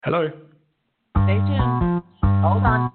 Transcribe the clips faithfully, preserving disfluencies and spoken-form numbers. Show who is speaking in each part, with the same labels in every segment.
Speaker 1: Hello.
Speaker 2: Stay tuned. Hold on.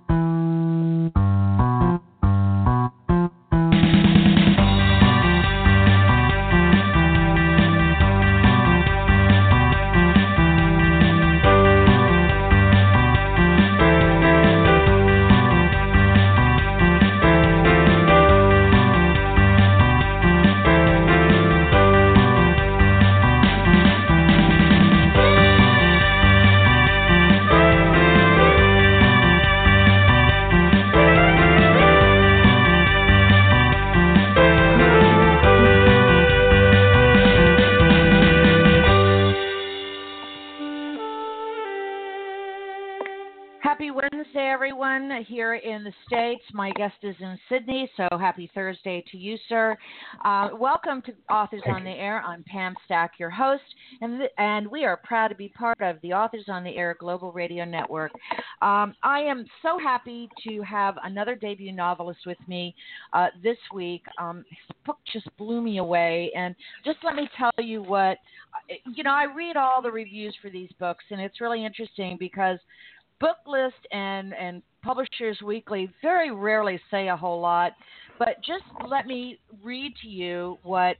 Speaker 2: Happy Wednesday, everyone, here in the States. My guest is in Sydney, so happy Thursday to you, sir. Uh, welcome to Authors on the Air. I'm Pam Stack, your host, and, th- and we are proud to be part of the Authors on the Air Global Radio Network. Um, I am so happy to have another debut novelist with me uh, this week. Um, his book just blew me away, and just let me tell you what, you know, I read all the reviews for these books, and it's really interesting because Booklist and, and Publishers Weekly very rarely say a whole lot, but just let me read to you what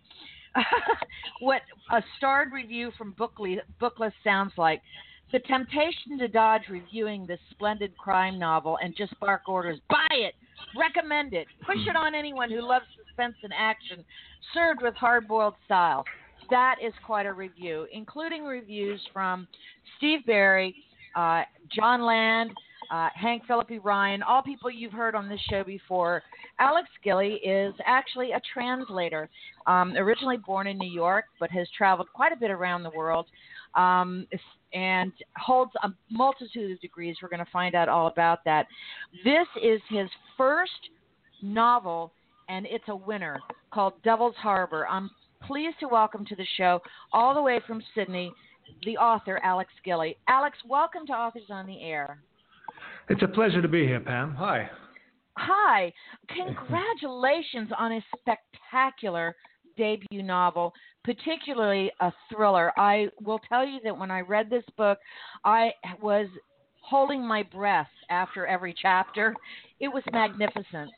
Speaker 2: what a starred review from Bookly, Booklist sounds like. The temptation to dodge reviewing this splendid crime novel and just bark orders, buy it, recommend it, push it on anyone who loves suspense and action, served with hard-boiled style. That is quite a review, including reviews from Steve Berry, Uh, John Land, uh, Hank Phillippe Ryan, all people you've heard on this show before. Alex Gilley is actually a translator, um, originally born in New York, but has traveled quite a bit around the world um, and holds a multitude of degrees. We're going to find out all about that. This is his first novel, and it's a winner, called Devil's Harbor. I'm pleased to welcome to the show, all the way from Sydney, the author, Alex Gilley. Alex, welcome to Authors on the Air.
Speaker 1: It's a pleasure to be here, Pam. Hi.
Speaker 2: Hi. Congratulations on a spectacular debut novel, particularly a thriller. I will tell you that when I read this book, I was holding my breath after every chapter. It was magnificent.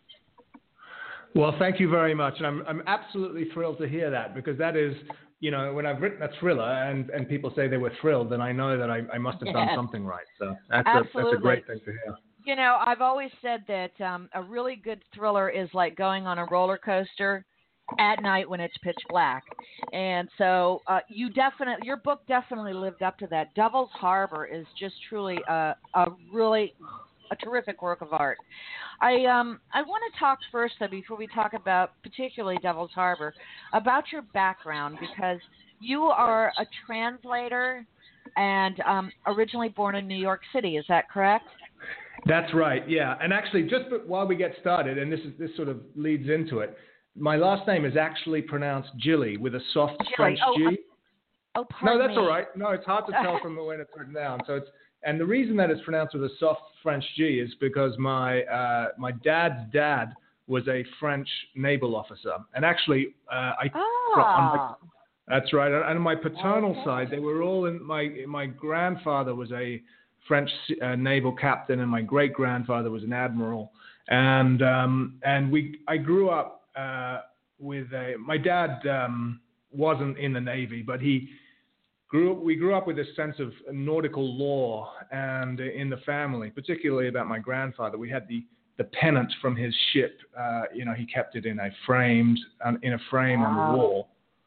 Speaker 1: Well, thank you very much. And I'm, I'm absolutely thrilled to hear that, because that is, you know, when I've written a thriller and, and people say they were thrilled, then I know that I, I must have
Speaker 2: Yes.
Speaker 1: done something right. So that's a, that's a great thing to hear.
Speaker 2: You know, I've always said that um, a really good thriller is like going on a roller coaster at night when it's pitch black. And so uh, you definitely, your book definitely lived up to that. Devil's Harbor is just truly a, a really a terrific work of art. I um I want to talk first, though, before we talk about particularly Devil's Harbor, about your background, because you are a translator and um, originally born in New York City. Is that correct?
Speaker 1: That's right. Yeah. And actually, just while we get started, and this is this sort of leads into it, my last name is actually pronounced Gilley with a soft
Speaker 2: Gilley.
Speaker 1: French
Speaker 2: Oh,
Speaker 1: G.
Speaker 2: uh, oh, pardon
Speaker 1: No, that's
Speaker 2: me.
Speaker 1: all right. No, it's hard to tell from the way it's written down. So it's And the reason that it's pronounced with a soft French G is because my uh, my dad's dad was a French naval officer, and actually, uh, I.
Speaker 2: Ah.
Speaker 1: On my, that's right. And on my paternal
Speaker 2: Okay.
Speaker 1: side, they were all in. My my grandfather was a French uh, naval captain, and my great grandfather was an admiral. And um, and we I grew up uh, with a. My dad um, wasn't in the Navy, but he. Grew, we grew up with this sense of nautical lore and uh, in the family, particularly about my grandfather. We had the, the pennant from his ship. Uh, you know, he kept it in a framed um, in a frame
Speaker 2: Wow.
Speaker 1: on the wall,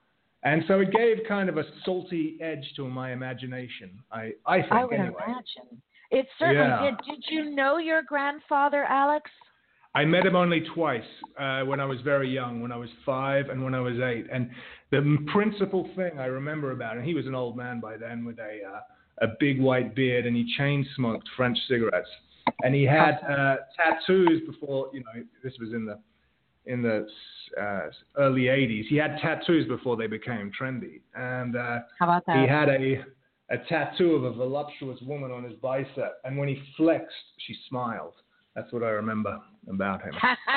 Speaker 1: and so it gave kind of a salty edge to my imagination. I I think
Speaker 2: I would
Speaker 1: anyway.
Speaker 2: imagine. It certainly
Speaker 1: Yeah.
Speaker 2: did. Did you know your grandfather, Alex?
Speaker 1: I met him only twice, uh, when I was very young, when I was five and when I was eight. And the principal thing I remember about him, he was an old man by then with a uh, a big white beard, and he chain smoked French cigarettes. And he had uh, tattoos before, you know, this was in the in the uh, early eighties. He had tattoos before they became trendy. And uh,
Speaker 2: How about that?
Speaker 1: he had a a tattoo of a voluptuous woman on his bicep, and when he flexed, she smiled. That's what I remember about him.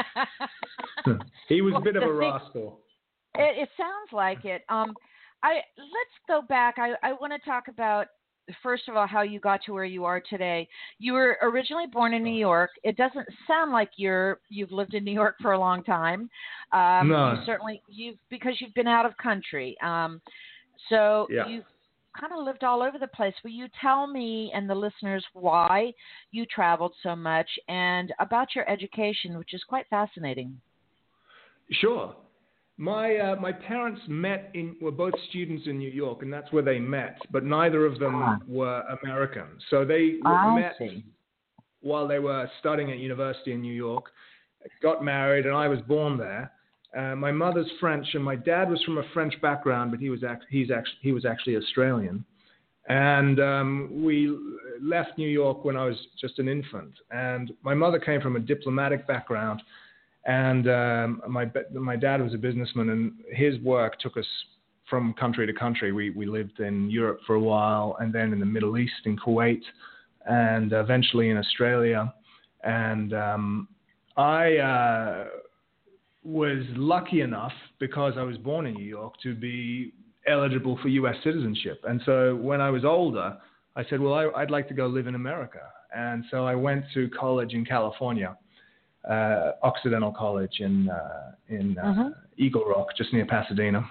Speaker 1: He was
Speaker 2: Well,
Speaker 1: a bit of
Speaker 2: the
Speaker 1: a
Speaker 2: thing-
Speaker 1: rascal.
Speaker 2: It, it sounds like it. Um, I let's go back. I, I want to talk about first of all, how you got to where you are today. You were originally born in New York. It doesn't sound like you're you've lived in New York for a long time. Um,
Speaker 1: No.
Speaker 2: You certainly you've because you've been out of country. Um, so
Speaker 1: Yeah.
Speaker 2: you've kind of lived all over the place. Will you tell me and the listeners why you traveled so much and about your education, which is quite fascinating?
Speaker 1: Sure. My uh, my parents met in were both students in New York, and that's where they met. But neither of them
Speaker 2: Ah.
Speaker 1: were American, so they
Speaker 2: I
Speaker 1: met
Speaker 2: see.
Speaker 1: while they were studying at university in New York. Got married, and I was born there. Uh, my mother's French, and my dad was from a French background, but he was act- he's actually he was actually Australian. And um, we left New York when I was just an infant. And my mother came from a diplomatic background. And um, my my dad was a businessman, and his work took us from country to country. We we lived in Europe for a while, and then in the Middle East, in Kuwait, and eventually in Australia. And um, I uh, was lucky enough, because I was born in New York, to be eligible for U S citizenship. And so when I was older, I said, well, I, I'd like to go live in America. And so I went to college in California. Uh, Occidental College in uh, in uh,
Speaker 2: Mm-hmm.
Speaker 1: Eagle Rock, just near Pasadena.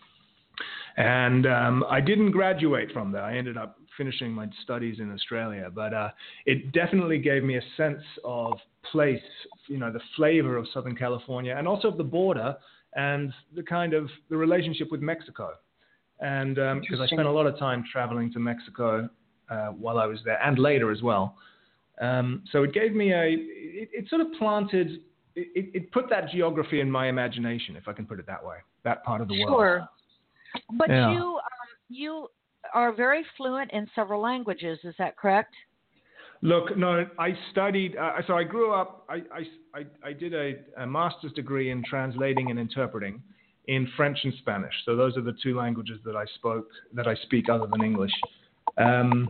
Speaker 1: And um, I didn't graduate from there. I ended up finishing my studies in Australia. But uh, it definitely gave me a sense of place, you know, the flavor of Southern California, and also of the border and the kind of the relationship with Mexico. And um, because I spent a lot of time traveling to Mexico uh, while I was there, and later as well. Um, so it gave me a, it, it sort of planted, it, it put that geography in my imagination, if I can put it that way, that part of the world.
Speaker 2: Sure. But
Speaker 1: Yeah.
Speaker 2: you um, you are very fluent in several languages, is that correct?
Speaker 1: Look, no, I studied, uh, so I grew up, I, I, I, I did a, a master's degree in translating and interpreting in French and Spanish. So those are the two languages that I spoke, that I speak other than English. Um,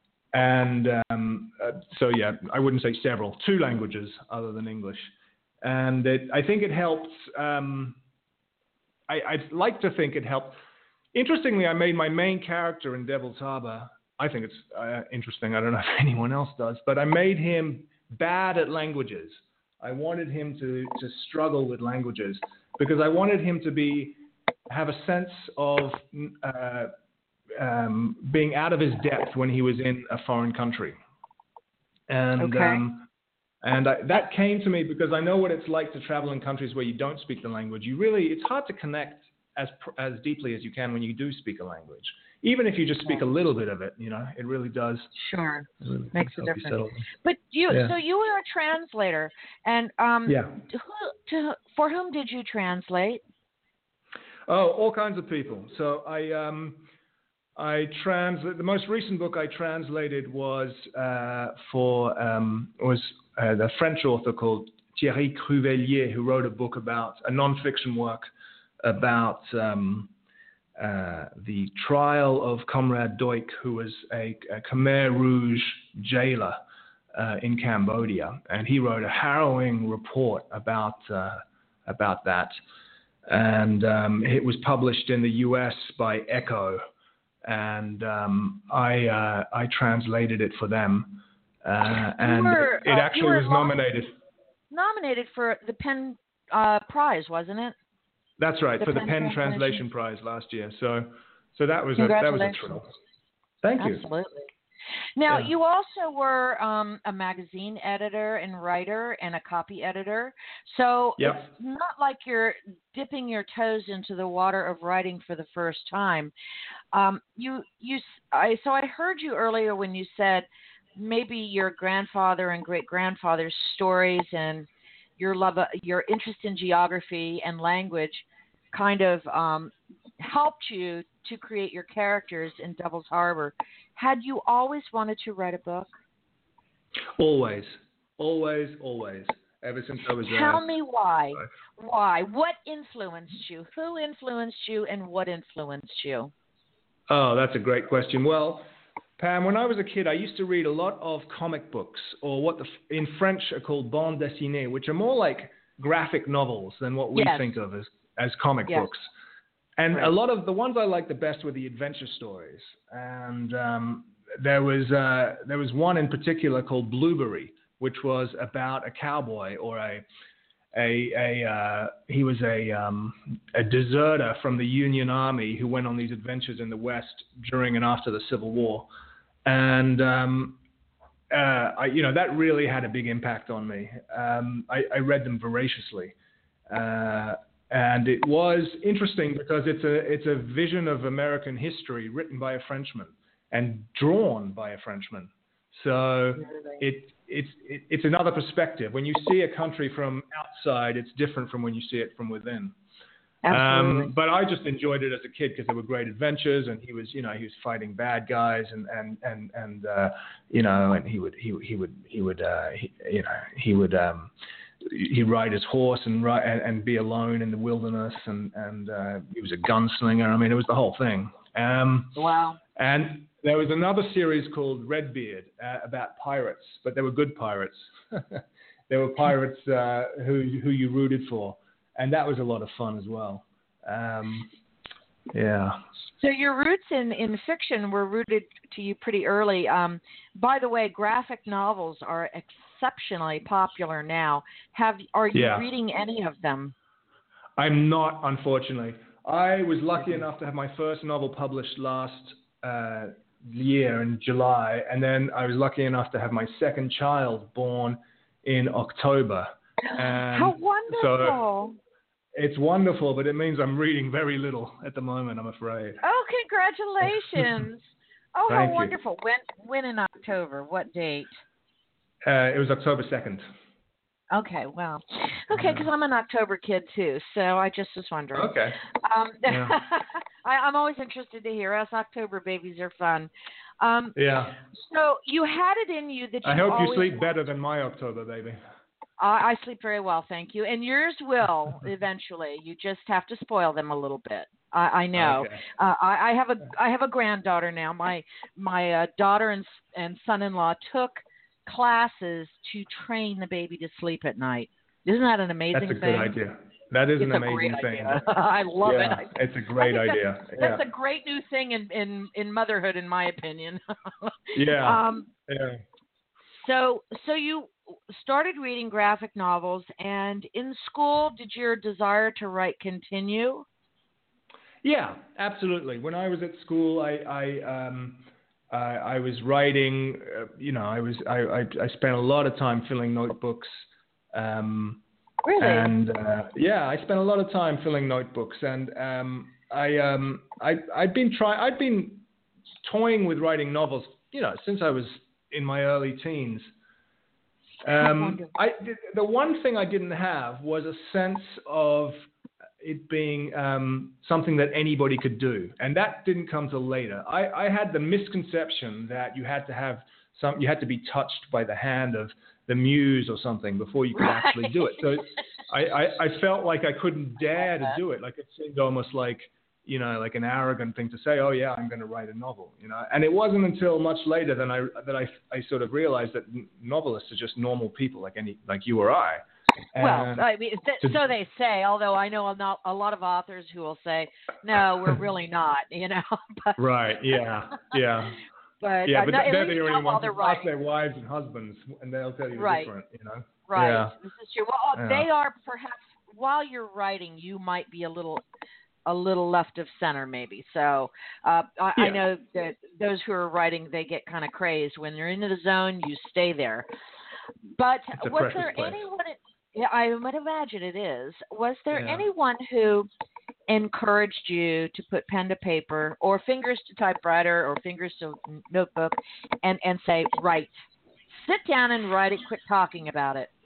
Speaker 1: And um, uh, so, yeah, I wouldn't say several, two languages other than English. And it, I think it helped. Um, I, I'd like to think it helped. Interestingly, I made my main character in Devil's Harbor. I think it's uh, interesting. I don't know if anyone else does, but I made him bad at languages. I wanted him to, to struggle with languages because I wanted him to be have a sense of uh, Um, being out of his depth when he was in a foreign country. And
Speaker 2: Okay.
Speaker 1: um, and I, that came to me because I know what it's like to travel in countries where you don't speak the language. You really, it's hard to connect as as deeply as you can when you do speak a language. Even if you just speak a little bit of it, you know, it really does.
Speaker 2: Sure.
Speaker 1: It really
Speaker 2: Makes a
Speaker 1: help you
Speaker 2: difference.
Speaker 1: settle.
Speaker 2: But you,
Speaker 1: Yeah.
Speaker 2: so you were a translator, and um,
Speaker 1: Yeah.
Speaker 2: who, to, for whom did you translate?
Speaker 1: Oh, all kinds of people. So I um, I translate the most recent book I translated was uh, for um, was uh, the French author called Thierry Cruvellier, who wrote a book about a non-fiction work about um, uh, the trial of Comrade Duch, who was a, a Khmer Rouge jailer uh, in Cambodia, and he wrote a harrowing report about uh, about that, and um, it was published in the U S by Echo. And um, I uh, I translated it for them, uh, and
Speaker 2: were,
Speaker 1: it
Speaker 2: uh,
Speaker 1: actually was
Speaker 2: long-
Speaker 1: nominated.
Speaker 2: Nominated for the PEN uh, Prize, wasn't it?
Speaker 1: That's right,
Speaker 2: The
Speaker 1: for the
Speaker 2: PEN
Speaker 1: PEN
Speaker 2: Translation.
Speaker 1: Translation Prize last year. So so that was a that was a thrill. Thank you.
Speaker 2: Absolutely. Now,
Speaker 1: Yeah.
Speaker 2: you also were um, a magazine editor and writer and a copy editor. So
Speaker 1: Yep.
Speaker 2: it's not like you're dipping your toes into the water of writing for the first time. Um, you, you, I, so I heard you earlier when you said maybe your grandfather and great grandfather's stories and your love, your interest in geography and language kind of um, helped you to create your characters in Devil's Harbor. Had you always wanted to write a book?
Speaker 1: Always, always, always. Ever since I was.
Speaker 2: Tell
Speaker 1: uh,
Speaker 2: me why.
Speaker 1: five.
Speaker 2: Why? What influenced you? Who influenced you, and what influenced you?
Speaker 1: Oh, that's a great question. Well, Pam, when I was a kid, I used to read a lot of comic books, or what the, in French are called bande dessinée, which are more like graphic novels than what we
Speaker 2: Yes.
Speaker 1: think of as, as comic
Speaker 2: Yes.
Speaker 1: books. And
Speaker 2: Right.
Speaker 1: a lot of the ones I liked the best were the adventure stories. And um, there was uh, there was one in particular called Blueberry, which was about a cowboy or a a, a uh, he was a um, a deserter from the Union Army who went on these adventures in the West during and after the Civil War, and um, uh, I, you know that really had a big impact on me. Um, I, I read them voraciously, uh, and it was interesting because it's a it's a vision of American history written by a Frenchman and drawn by a Frenchman. So it it's it, it's another perspective. When you see a country from outside, it's different from when you see it from within.
Speaker 2: Absolutely.
Speaker 1: Um, but I just enjoyed it as a kid because they were great adventures, and he was, you know, he was fighting bad guys, and and and and uh, you know, and he would he he would he would uh, he, you know he would um, he'd ride his horse and ride and, and be alone in the wilderness, and and uh, he was a gunslinger. I mean, it was the whole thing. Um,
Speaker 2: Wow.
Speaker 1: And there was another series called Redbeard uh, about pirates, but they were good pirates. They were pirates uh, who who you rooted for, and that was a lot of fun as well. Um, yeah.
Speaker 2: So your roots in, in fiction were rooted to you pretty early. Um, by the way, graphic novels are exceptionally popular now. Have are you
Speaker 1: Yeah.
Speaker 2: reading any of them?
Speaker 1: I'm not, unfortunately. I was lucky enough to have my first novel published last uh, year in July, and then I was lucky enough to have my second child born in October. And
Speaker 2: How wonderful!
Speaker 1: So it's wonderful, but it means I'm reading very little at the moment, I'm afraid.
Speaker 2: Oh, congratulations! Oh,
Speaker 1: Thank
Speaker 2: how
Speaker 1: you.
Speaker 2: wonderful! When when in October? What date?
Speaker 1: Uh, it was October second.
Speaker 2: Okay, well, okay, because I'm an October kid too, so I just was wondering.
Speaker 1: Okay.
Speaker 2: Um,
Speaker 1: Yeah.
Speaker 2: I, I'm always interested to hear. Us October babies are fun. Um,
Speaker 1: Yeah.
Speaker 2: So you had it in you that you
Speaker 1: I hope
Speaker 2: always
Speaker 1: you sleep better than my October baby.
Speaker 2: I, I sleep very well, thank you. And yours will eventually. You just have to spoil them a little bit. I, I know.
Speaker 1: Okay.
Speaker 2: Uh, I, I have a I have a granddaughter now. My my uh, daughter and and son-in-law took classes to train the baby to sleep at night. Isn't that an amazing
Speaker 1: That's a
Speaker 2: thing?
Speaker 1: good idea. That is
Speaker 2: It's
Speaker 1: an
Speaker 2: a
Speaker 1: amazing
Speaker 2: great
Speaker 1: thing.
Speaker 2: idea. I love
Speaker 1: yeah,
Speaker 2: it.
Speaker 1: it's a great
Speaker 2: I think
Speaker 1: idea.
Speaker 2: That's,
Speaker 1: yeah.
Speaker 2: that's a great new thing in, in, in motherhood, in my opinion.
Speaker 1: Yeah.
Speaker 2: Um,
Speaker 1: yeah.
Speaker 2: So, so you started reading graphic novels, and in school, did your desire to write continue?
Speaker 1: Yeah, absolutely. When I was at school, I I um I, I was writing. Uh, you know, I was I, I I spent a lot of time filling notebooks. Um,
Speaker 2: Really?
Speaker 1: And uh, yeah, I spent a lot of time filling notebooks, and um, I um I I'd been trying. I'd been toying with writing novels, you know, since I was in my early teens. Um, I, the one thing I didn't have was a sense of it being um, something that anybody could do, and that didn't come till later. I, I had the misconception that you had to have some, you had to be touched by the hand of the muse or something before you could
Speaker 2: Right.
Speaker 1: actually do it. So I, I, I felt like I couldn't dare to do it. Like it seemed almost like, you know, like an arrogant thing to say, oh yeah, I'm going to write a novel, you know. And it wasn't until much later than I that I, I sort of realized that novelists are just normal people like any like you or I.
Speaker 2: Well,
Speaker 1: And
Speaker 2: I mean, th- so they say. Although I know not a lot of authors who will say, "No, we're really not," you know. but,
Speaker 1: right? Yeah. Yeah.
Speaker 2: But
Speaker 1: yeah,
Speaker 2: uh,
Speaker 1: but
Speaker 2: no,
Speaker 1: they're
Speaker 2: at
Speaker 1: the
Speaker 2: least
Speaker 1: only
Speaker 2: not while
Speaker 1: ones
Speaker 2: they're
Speaker 1: who ask
Speaker 2: writing.
Speaker 1: their wives and husbands, and they'll tell you
Speaker 2: Right.
Speaker 1: different, you know.
Speaker 2: Right.
Speaker 1: Yeah.
Speaker 2: This is true. Well,
Speaker 1: Yeah.
Speaker 2: they are perhaps while you're writing, you might be a little, a little left of center, maybe. So uh, I,
Speaker 1: Yeah.
Speaker 2: I know that those who are writing, they get kind of crazed when you're into the zone. You stay there. But
Speaker 1: It's a
Speaker 2: was
Speaker 1: precious
Speaker 2: there
Speaker 1: place.
Speaker 2: anyone? Yeah, I would imagine it is. Was there
Speaker 1: Yeah.
Speaker 2: anyone who encouraged you to put pen to paper or fingers to typewriter or fingers to notebook and, and say, write, sit down and write it, quit talking about it?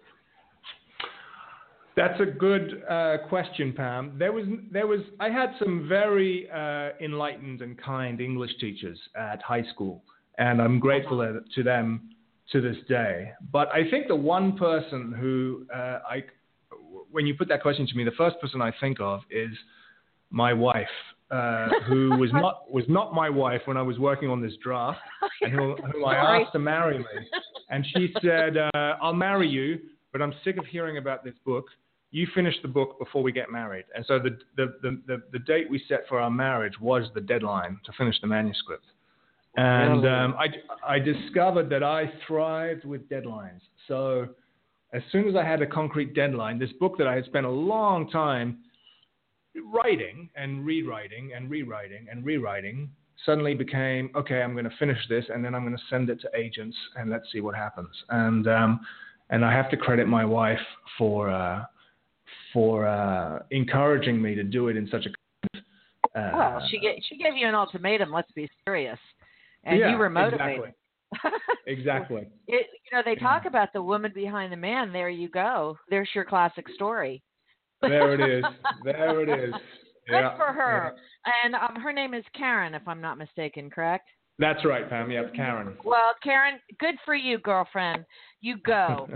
Speaker 1: That's a good uh, question, Pam. There was, there was, I had some very uh, enlightened and kind English teachers at high school, and I'm grateful uh-huh. to them to this day. But I think the one person who uh, I, when you put that question to me, the first person I think of is my wife, uh, who was not was not my wife when I was working on this draft, and who, whom I asked to marry me, and she said, uh, "I'll marry you, but I'm sick of hearing about this book. You finish the book before we get married." And so the the the, the, the date we set for our marriage was the deadline to finish the manuscript. And
Speaker 2: Really?
Speaker 1: um, I, I discovered that I thrived with deadlines. So as soon as I had a concrete deadline, this book that I had spent a long time writing and rewriting and rewriting and rewriting suddenly became, okay, I'm going to finish this and then I'm going to send it to agents and let's see what happens. And um, and I have to credit my wife for uh, for uh, encouraging me to do it in such a uh,
Speaker 2: well, she gave, she gave you an ultimatum. Let's be serious, and
Speaker 1: yeah,
Speaker 2: you were motivated.
Speaker 1: Exactly. exactly.
Speaker 2: It, you know, they talk
Speaker 1: Yeah.
Speaker 2: about the woman behind the man. There you go. There's your classic story.
Speaker 1: There it is. There it is.
Speaker 2: Good
Speaker 1: Yeah,
Speaker 2: for her.
Speaker 1: yeah.
Speaker 2: And um, her name is Karen, if I'm not mistaken, correct?
Speaker 1: That's right, Pam. Yep, Karen.
Speaker 2: Well, Karen, good for you, girlfriend. You go.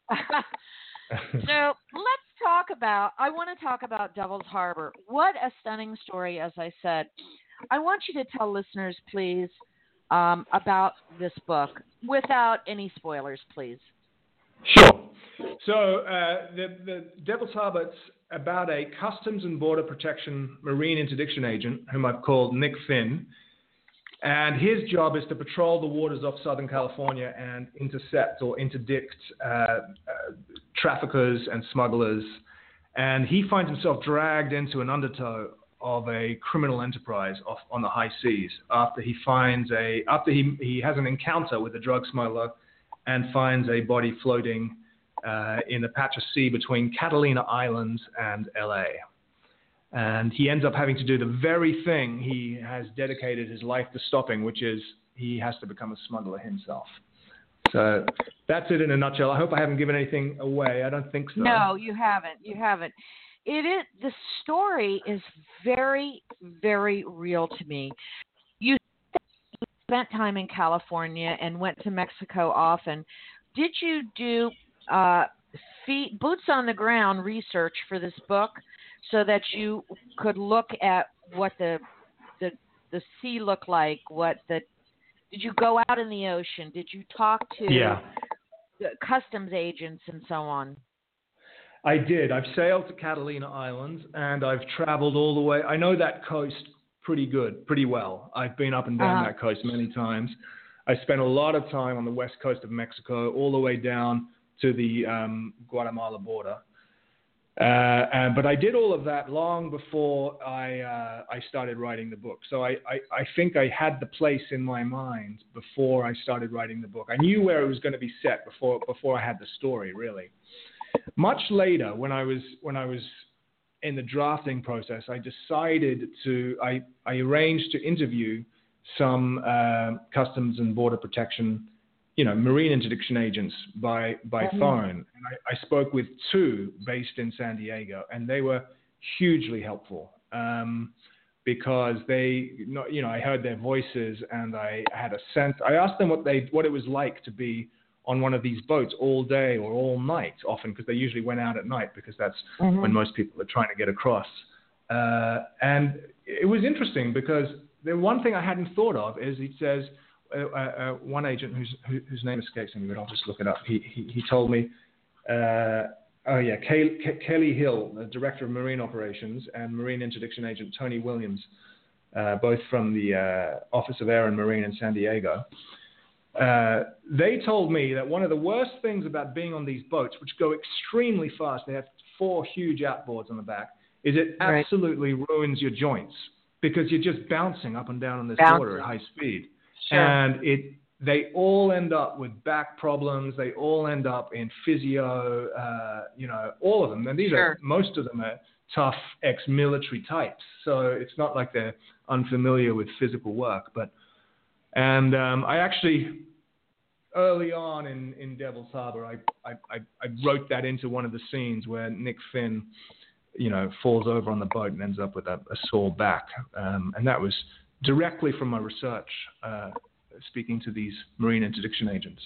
Speaker 2: So let's talk about, I want to talk about Devil's Harbor. What a stunning story, as I said. I want you to tell listeners, please, um, about this book without any spoilers, please.
Speaker 1: Sure. So uh, the, the Devil's Harbor, it's about a Customs and Border Protection Marine interdiction agent, whom I've called Nick Finn. And his job is to patrol the waters off Southern California and intercept or interdict uh, uh, traffickers and smugglers. And he finds himself dragged into an undertow of a criminal enterprise off on the high seas after he finds a after he he has an encounter with a drug smuggler and finds a body floating uh, in a patch of sea between Catalina Islands and L A. And he ends up having to do the very thing he has dedicated his life to stopping, which is he has to become a smuggler himself. So that's it in a nutshell. I hope I haven't given anything away. I don't think so.
Speaker 2: No, you haven't. You haven't. It is, the story is very, very real to me. You spent time in California and went to Mexico often. Did you do uh, feet, boots on the ground research for this book so that you could look at what the the the sea looked like? What the did you go out in the ocean? Did you talk to
Speaker 1: Yeah.
Speaker 2: the customs agents and so on?
Speaker 1: I did. I've sailed to Catalina Islands and I've traveled all the way. I know that coast pretty good, pretty well. I've been up and down
Speaker 2: Uh-huh.
Speaker 1: that coast many times. I spent a lot of time on the west coast of Mexico, all the way down to the um, Guatemala border. Uh, and, but I did all of that long before I uh, I started writing the book. So I, I, I think I had the place in my mind before I started writing the book. I knew where it was going to be set before before I had the story, really. Much later, when I was when I was in the drafting process, I decided to I, I arranged to interview some uh, Customs and Border Protection, you know, marine interdiction agents by by
Speaker 2: Mm-hmm.
Speaker 1: phone. And I, I spoke with two based in San Diego, and they were hugely helpful um, because they, you know, I heard their voices and I had a sense. I asked them what they what it was like to be on one of these boats all day or all night, often because they usually went out at night because that's
Speaker 2: Mm-hmm.
Speaker 1: when most people are trying to get across. Uh, and it was interesting because the one thing I hadn't thought of is he says. Uh, uh, one agent whose who, whose name escapes me, but I'll just look it up. He he, he told me, uh, oh yeah, Kay, Kay, Kelly Hill, the director of marine operations, and marine interdiction agent Tony Williams, uh, both from the uh, Office of Air and Marine in San Diego. Uh, they told me that one of the worst things about being on these boats, which go extremely fast, they have four huge outboards on the back, is it
Speaker 2: Right.
Speaker 1: absolutely ruins your joints because you're just bouncing up and down on this
Speaker 2: Bouncing.
Speaker 1: water at high speed.
Speaker 2: Sure.
Speaker 1: And it, they all end up with back problems. They all end up in physio, uh, you know, all of them. And these
Speaker 2: Sure.
Speaker 1: are, most of them are tough ex-military types. So it's not like they're unfamiliar with physical work. But, and um, I actually, early on in, in Devil's Harbor, I, I, I, I wrote that into one of the scenes where Nick Finn, you know, falls over on the boat and ends up with a, a sore back. Um, and that was directly from my research, uh, speaking to these marine interdiction agents.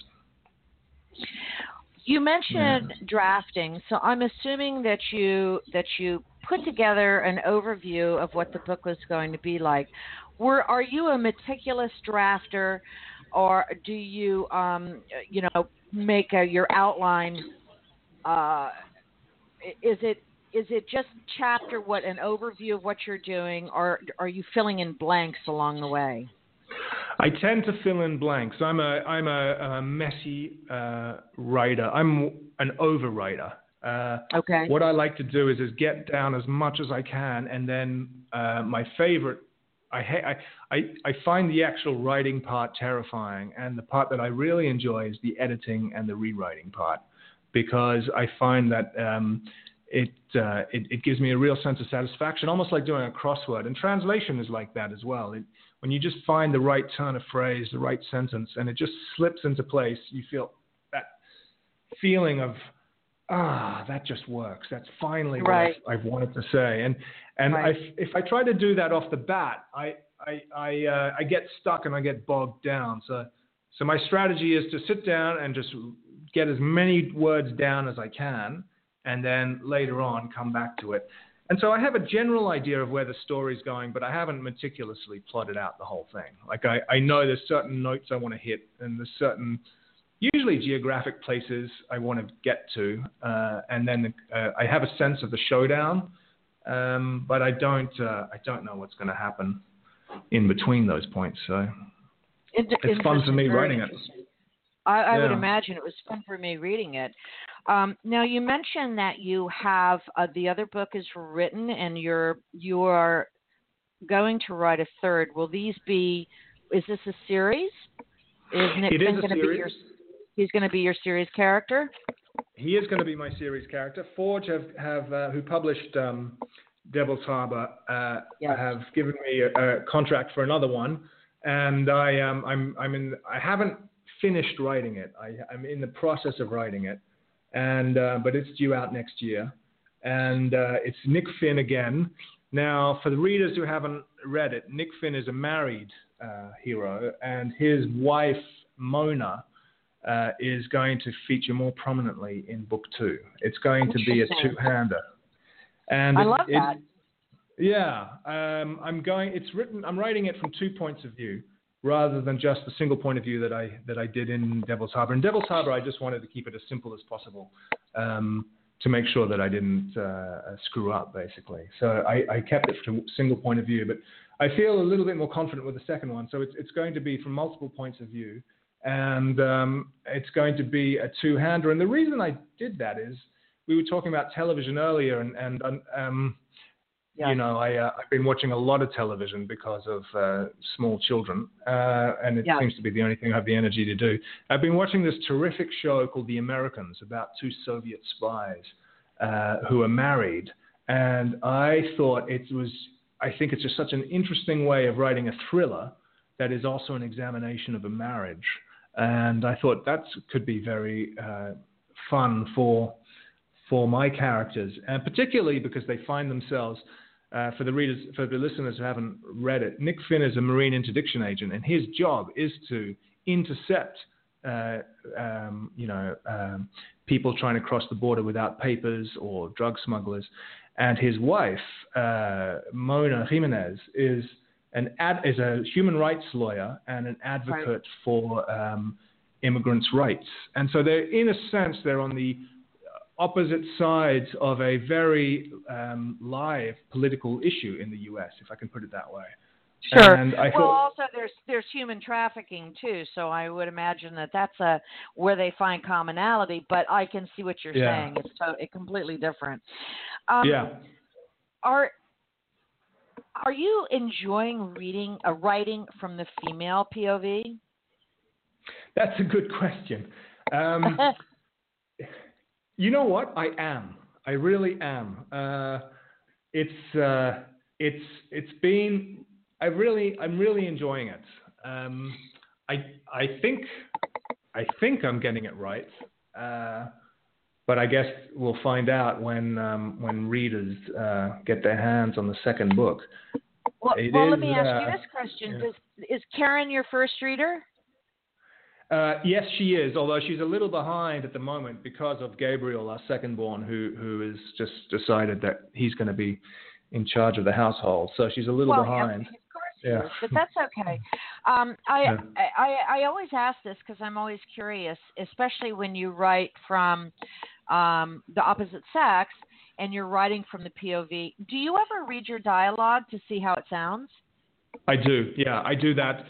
Speaker 2: You mentioned
Speaker 1: Yeah.
Speaker 2: drafting, so I'm assuming that you that you put together an overview of what the book was going to be like. Were are you a meticulous drafter, or do you um, you know make a, your outline? Uh, is it is it just chapter what an overview of what you're doing, or are you filling in blanks along the way?
Speaker 1: I tend to fill in blanks. I'm a I'm a, a messy uh, writer. I'm an overwriter. Uh,
Speaker 2: Okay.
Speaker 1: what I like to do is is get down as much as I can, and then uh, my favorite. I, ha- I I I find the actual writing part terrifying, and the part that I really enjoy is the editing and the rewriting part, because I find that um, it, uh, it it gives me a real sense of satisfaction, almost like doing a crossword. And translation is like that as well. It, when you just find the right turn of phrase, the right sentence, and it just slips into place, you feel that feeling of, ah, that just works. That's finally
Speaker 2: right.
Speaker 1: what I've, I've wanted to say. And and
Speaker 2: right.
Speaker 1: I, if I try to do that off the bat, I I I, uh, I get stuck and I get bogged down. So so my strategy is to sit down and just get as many words down as I can, and then later on come back to it. And so I have a general idea of where the story's going, but I haven't meticulously plotted out the whole thing. Like I, I know there's certain notes I want to hit, and there's certain, usually geographic places I want to get to, uh, and then uh, I have a sense of the showdown, um, but I don't, uh, I don't know what's going to happen in between those points. So
Speaker 2: Inter-
Speaker 1: it's fun for me writing it.
Speaker 2: I, I
Speaker 1: yeah.
Speaker 2: would imagine it was fun for me reading it. Um, now you mentioned that you have uh, the other book is written, and you're you are going to write a third. Will these be? Is this a series? Is Nick
Speaker 1: it is
Speaker 2: going to be your? He's going to be your series character.
Speaker 1: He is going to be my series character. Forge have have uh, who published um, Devil's Harbor uh,
Speaker 2: yes.
Speaker 1: have given me a, a contract for another one, and I um, I'm I'm in. I haven't finished writing it. I, I'm in the process of writing it, and uh, but it's due out next year, and uh, it's Nick Finn again. Now, for the readers who haven't read it, Nick Finn is a married uh, hero, and his wife Mona uh, is going to feature more prominently in book two. It's going to be a two-hander, and
Speaker 2: I
Speaker 1: it,
Speaker 2: love
Speaker 1: it,
Speaker 2: that.
Speaker 1: Yeah, um, I'm going. It's written. I'm writing it from two points of view, rather than just the single point of view that I that I did in Devil's Harbor. In Devil's Harbor, I just wanted to keep it as simple as possible, um, to make sure that I didn't uh, screw up, basically. So I, I kept it from single point of view, but I feel a little bit more confident with the second one. So it's it's going to be from multiple points of view, and um, it's going to be a two-hander. And the reason I did that is we were talking about television earlier, and and um,
Speaker 2: Yes.
Speaker 1: You know, I, uh, I've been watching a lot of television because of uh, small children, uh, and it
Speaker 2: yes.
Speaker 1: seems to be the only thing I have the energy to do. I've been watching this terrific show called The Americans about two Soviet spies uh, who are married, and I thought it was, I think it's just such an interesting way of writing a thriller that is also an examination of a marriage, and I thought that could be very uh, fun for for my characters, and particularly because they find themselves, uh, for the readers, for the listeners who haven't read it, Nick Finn is a Marine interdiction agent, and his job is to intercept, uh, um, you know, um, people trying to cross the border without papers or drug smugglers. And his wife, uh, Mona Jimenez, is an ad, is a human rights lawyer and an advocate
Speaker 2: right.
Speaker 1: for um, immigrants' rights. And so they're, in a sense, they're on the opposite sides of a very um, live political issue in the U S, if I can put it that way.
Speaker 2: Sure.
Speaker 1: And I
Speaker 2: well,
Speaker 1: thought,
Speaker 2: also there's there's human trafficking too, so I would imagine that that's a where they find commonality. But I can see what you're
Speaker 1: yeah.
Speaker 2: saying; it's so, it completely different. Um,
Speaker 1: yeah.
Speaker 2: Are are you enjoying reading, uh, writing from the female P O V?
Speaker 1: That's a good question. Um, You know what? I am. I really am. Uh, it's uh, it's it's been. I really I'm really enjoying it. Um, I I think I think I'm getting it right, uh, but I guess we'll find out when um, when readers uh, get their hands on the second book.
Speaker 2: Well,
Speaker 1: It
Speaker 2: well
Speaker 1: is,
Speaker 2: let me ask
Speaker 1: uh,
Speaker 2: you this question:
Speaker 1: yeah.
Speaker 2: Does, Is Karen your first reader?
Speaker 1: Uh, yes, she is, although she's a little behind at the moment because of Gabriel, our second-born, who who has just decided that he's going to be in charge of the household. So she's a little
Speaker 2: well,
Speaker 1: behind.
Speaker 2: Yeah, of course
Speaker 1: yeah.
Speaker 2: he is, but that's okay. Um, I,
Speaker 1: yeah.
Speaker 2: I, I I always ask this because I'm always curious, especially when you write from um, the opposite sex and you're writing from the P O V. Do you ever read your dialogue to see how it sounds?
Speaker 1: I do. Yeah, I do that.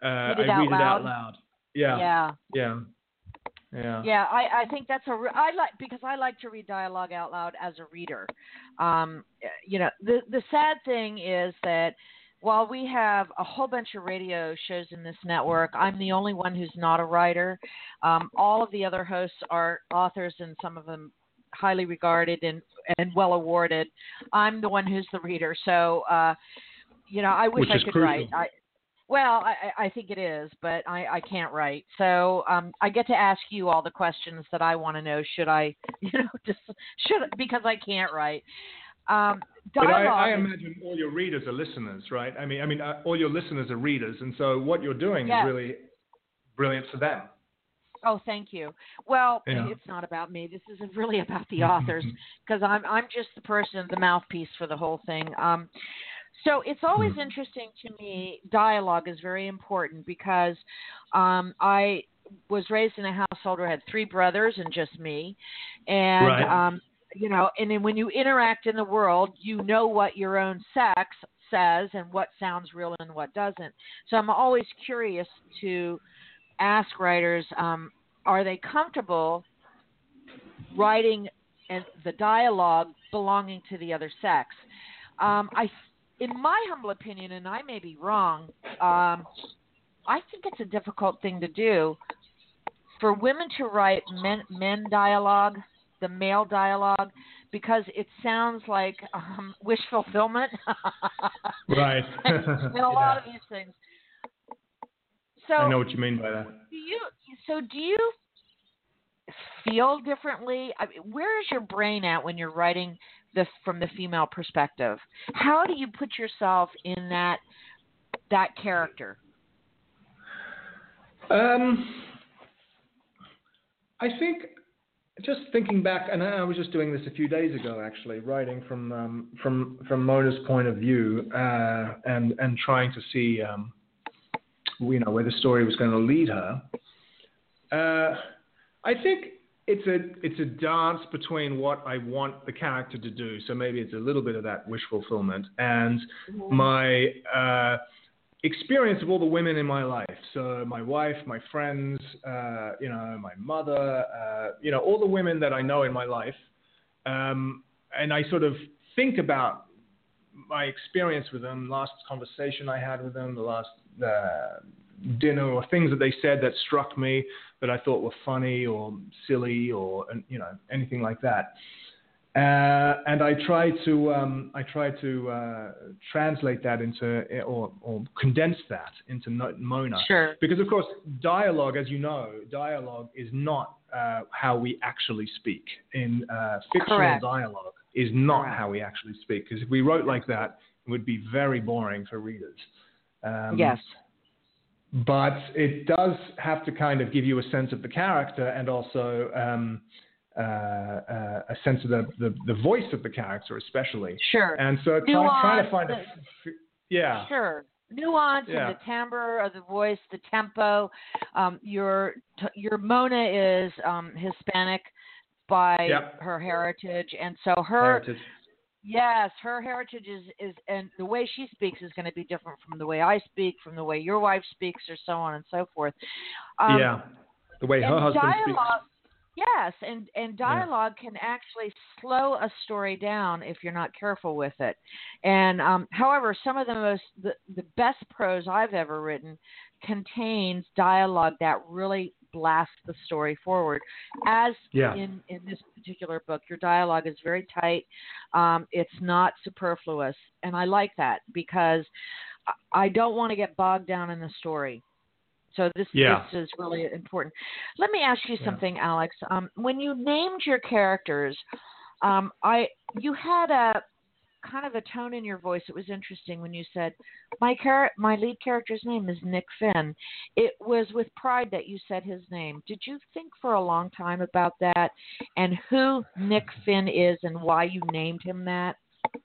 Speaker 1: uh,
Speaker 2: read it
Speaker 1: I
Speaker 2: out
Speaker 1: read
Speaker 2: loud.
Speaker 1: it out loud. Yeah.
Speaker 2: Yeah.
Speaker 1: Yeah. Yeah.
Speaker 2: Yeah, I, I think that's a re- I like because I like to read dialogue out loud as a reader. Um, you know, the the sad thing is that while we have a whole bunch of radio shows in this network, I'm the only one who's not a writer. Um, all of the other hosts are authors, and some of them highly regarded and and well awarded. I'm the one who's the reader, so uh, you know, I wish
Speaker 1: Which
Speaker 2: I
Speaker 1: is
Speaker 2: could
Speaker 1: crucial.
Speaker 2: write. I, Well, I, I think it is, but I, I can't write. So um, I get to ask you all the questions that I want to know. Should I, you know, just should because I can't write. Um,
Speaker 1: But I, I
Speaker 2: dialogue. is-
Speaker 1: imagine all your readers are listeners, right? I mean, I mean, uh, all your listeners are readers, and so what you're doing
Speaker 2: Yes.
Speaker 1: is really brilliant for them.
Speaker 2: Oh, thank you. Well,
Speaker 1: Yeah.
Speaker 2: it's not about me. This isn't really about the authors because I'm I'm just the person, the mouthpiece for the whole thing. Um, So it's always
Speaker 1: Hmm.
Speaker 2: interesting to me. Dialogue is very important because um, I was raised in a household where I had three brothers and just me, and
Speaker 1: Right.
Speaker 2: um, you know, and then when you interact in the world, you know what your own sex says and what sounds real and what doesn't. So I'm always curious to ask writers: um, are they comfortable writing and the dialogue belonging to the other sex? Um, I In my humble opinion, and I may be wrong, um, I think it's a difficult thing to do for women to write men, men dialogue, the male dialogue, because it sounds like um, wish fulfillment.
Speaker 1: Right.
Speaker 2: and a lot of these things. So
Speaker 1: I know what you mean by that.
Speaker 2: do you? So do you feel differently? I mean, where is your brain at when you're writing the from the female perspective? How do you put yourself in that that character?
Speaker 1: Um, I think just thinking back, and I was just doing this a few days ago, actually, writing from um, from from Mona's point of view, uh, and and trying to see, um, you know, where the story was going to lead her. Uh, I think it's a it's a dance between what I want the character to do. So maybe it's a little bit of that wish fulfillment and
Speaker 2: Mm-hmm.
Speaker 1: my uh, experience of all the women in my life. So my wife, my friends, uh, you know, my mother, uh, you know, all the women that I know in my life. Um, and I sort of think about my experience with them, last conversation I had with them, the last uh, dinner, or things that they said that struck me that I thought were funny or silly or, you know, anything like that. Uh, and I try to um, I try to uh, translate that into or, or condense that into Mona.
Speaker 2: Sure.
Speaker 1: Because of course, dialogue, as you know, dialogue is not uh, how we actually speak. In uh, fictional
Speaker 2: Correct.
Speaker 1: dialogue is not
Speaker 2: Correct.
Speaker 1: how we actually speak. Because if we wrote like that, it would be very boring for readers. Um,
Speaker 2: Yes.
Speaker 1: But it does have to kind of give you a sense of the character and also um, uh, uh, a sense of the, the, the voice of the character, especially.
Speaker 2: Sure.
Speaker 1: And so try, trying to find a, yeah.
Speaker 2: Sure. Nuance
Speaker 1: Yeah.
Speaker 2: in the timbre of the voice, the tempo. Um, your your Mona is um, Hispanic by
Speaker 1: Yep.
Speaker 2: her heritage, and so her
Speaker 1: Heritage.
Speaker 2: yes, her heritage is, is and the way she speaks is going to be different from the way I speak, from the way your wife speaks, or so on and so forth. Um,
Speaker 1: yeah. The way her
Speaker 2: and
Speaker 1: husband
Speaker 2: dialogue,
Speaker 1: speaks.
Speaker 2: yes, and, and dialogue can actually slow a story down if you're not careful with it. And um, however, some of the most the, the best prose I've ever written contains dialogue that really blasts the story forward. As
Speaker 1: Yeah.
Speaker 2: in, in this particular book, your dialogue is very tight. Um, it's not superfluous, and I like that because I don't want to get bogged down in the story. So this,
Speaker 1: Yeah.
Speaker 2: this is really important. Let me ask you
Speaker 1: Yeah.
Speaker 2: something, Alex. Um, when you named your characters, um, I you had a kind of a tone in your voice. It was interesting when you said, my char- my lead character's name is Nick Finn. It was with pride that you said his name. Did you think for a long time about that and who Nick Finn is and why you named him that?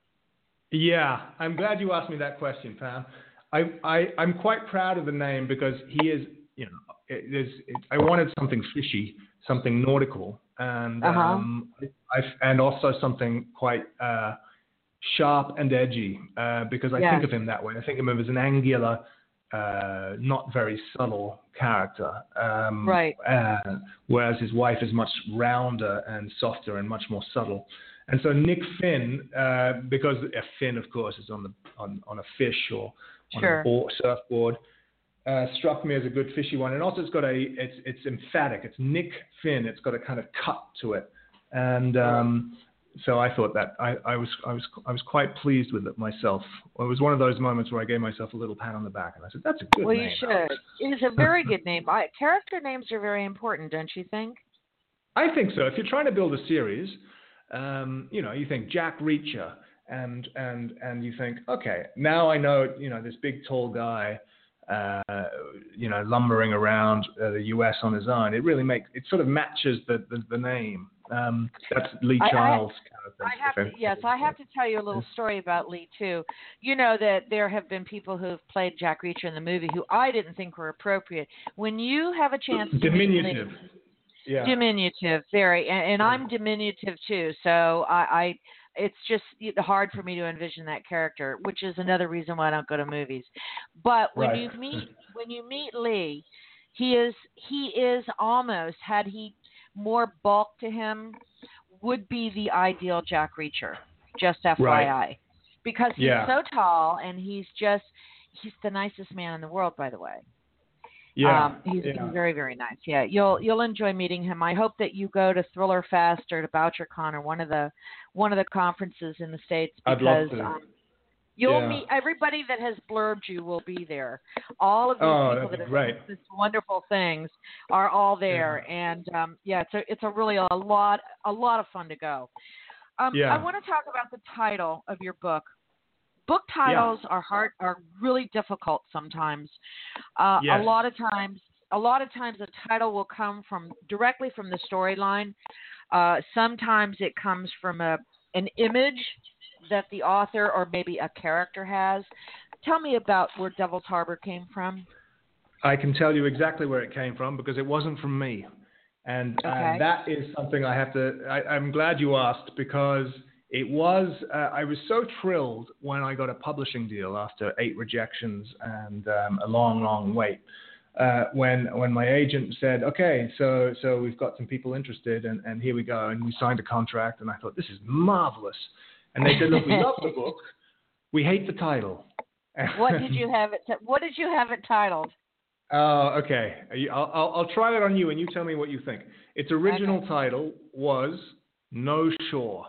Speaker 1: Yeah. I'm glad you asked me that question, Pam. I, I, I'm quite proud of the name because he is, you know, it is, it, I wanted something fishy, something nautical, and
Speaker 2: Uh-huh.
Speaker 1: um, I, and also something quite uh, sharp and edgy uh, because I
Speaker 2: Yes.
Speaker 1: think of him that way. I think of him as an angular uh, not very subtle character. Um,
Speaker 2: Right.
Speaker 1: Uh, whereas his wife is much rounder and softer and much more subtle. And so Nick Finn, uh, because a fin, of course, is on the on, on a fish or on
Speaker 2: Sure.
Speaker 1: a board, surfboard, uh, struck me as a good fishy one. And also, it's got a it's it's emphatic. It's Nick Finn. It's got a kind of cut to it. And um, so I thought that I, I was I was I was quite pleased with it myself. It was one of those moments where I gave myself a little pat on the back, and I said, "That's a good
Speaker 2: Well,
Speaker 1: name."
Speaker 2: you should.
Speaker 1: Alex."
Speaker 2: It is a very good name. I, character names are very important, don't you think?
Speaker 1: I think so. If you're trying to build a series, um, you know, you think Jack Reacher, and and and you think, okay, now I know, you know, this big tall guy, uh, you know, lumbering around uh, the U S on his own. It really makes it sort of matches the the, the name. Um, that's Lee
Speaker 2: I,
Speaker 1: Childs'
Speaker 2: I, I
Speaker 1: character.
Speaker 2: have to, yes, I have to tell you a little story about Lee too. You know that there have been people who've played Jack Reacher in the movie who I didn't think were appropriate. When you have a chance to
Speaker 1: Diminutive.
Speaker 2: meet Lee,
Speaker 1: Yeah.
Speaker 2: diminutive, very, and, and I'm diminutive too. So I, I, it's just hard for me to envision that character, which is another reason why I don't go to movies. But when
Speaker 1: Right.
Speaker 2: you meet when you meet Lee, he is he is almost, had he more bulk to him, would be the ideal Jack Reacher. Just F Y I,
Speaker 1: Right.
Speaker 2: because he's
Speaker 1: Yeah.
Speaker 2: so tall and he's just he's the nicest man in the world, by the way.
Speaker 1: Yeah.
Speaker 2: Um, he's,
Speaker 1: yeah.
Speaker 2: he's very, very nice. Yeah, you'll you'll enjoy meeting him. I hope that you go to Thriller Fest or to BoucherCon or one of the one of the conferences in the States, because
Speaker 1: I'd love to.
Speaker 2: um, you'll
Speaker 1: Yeah.
Speaker 2: meet everybody that has blurbed you will be there. All of these
Speaker 1: Oh,
Speaker 2: people
Speaker 1: that'd
Speaker 2: that
Speaker 1: be
Speaker 2: have
Speaker 1: great.
Speaker 2: done such wonderful things are all there, and um, yeah, it's a it's a really a lot a lot of fun to go. Um,
Speaker 1: Yeah.
Speaker 2: I want to talk about the title of your book. Book titles
Speaker 1: Yeah.
Speaker 2: are hard, are really difficult sometimes. Uh,
Speaker 1: Yes.
Speaker 2: A lot of times, a lot of times, the title will come from directly from the storyline. Uh, sometimes it comes from a an image that the author or maybe a character has. Tell me about where Devil's Harbor came from.
Speaker 1: I can tell you exactly where it came from because it wasn't from me. And
Speaker 2: Okay.
Speaker 1: uh, that is something I have to, I, I'm glad you asked, because it was, uh, I was so thrilled when I got a publishing deal after eight rejections and um, a long, long wait. Uh, when when my agent said, okay, so so we've got some people interested, and, and here we go, and we signed a contract, and I thought, this is marvelous. And they said, look, we love the book, we hate the title.
Speaker 2: What did you have it? T- what did you have it titled?
Speaker 1: Oh, okay. I'll, I'll, I'll try it on you, and you tell me what you think. Its original
Speaker 2: Okay.
Speaker 1: title was No Shore.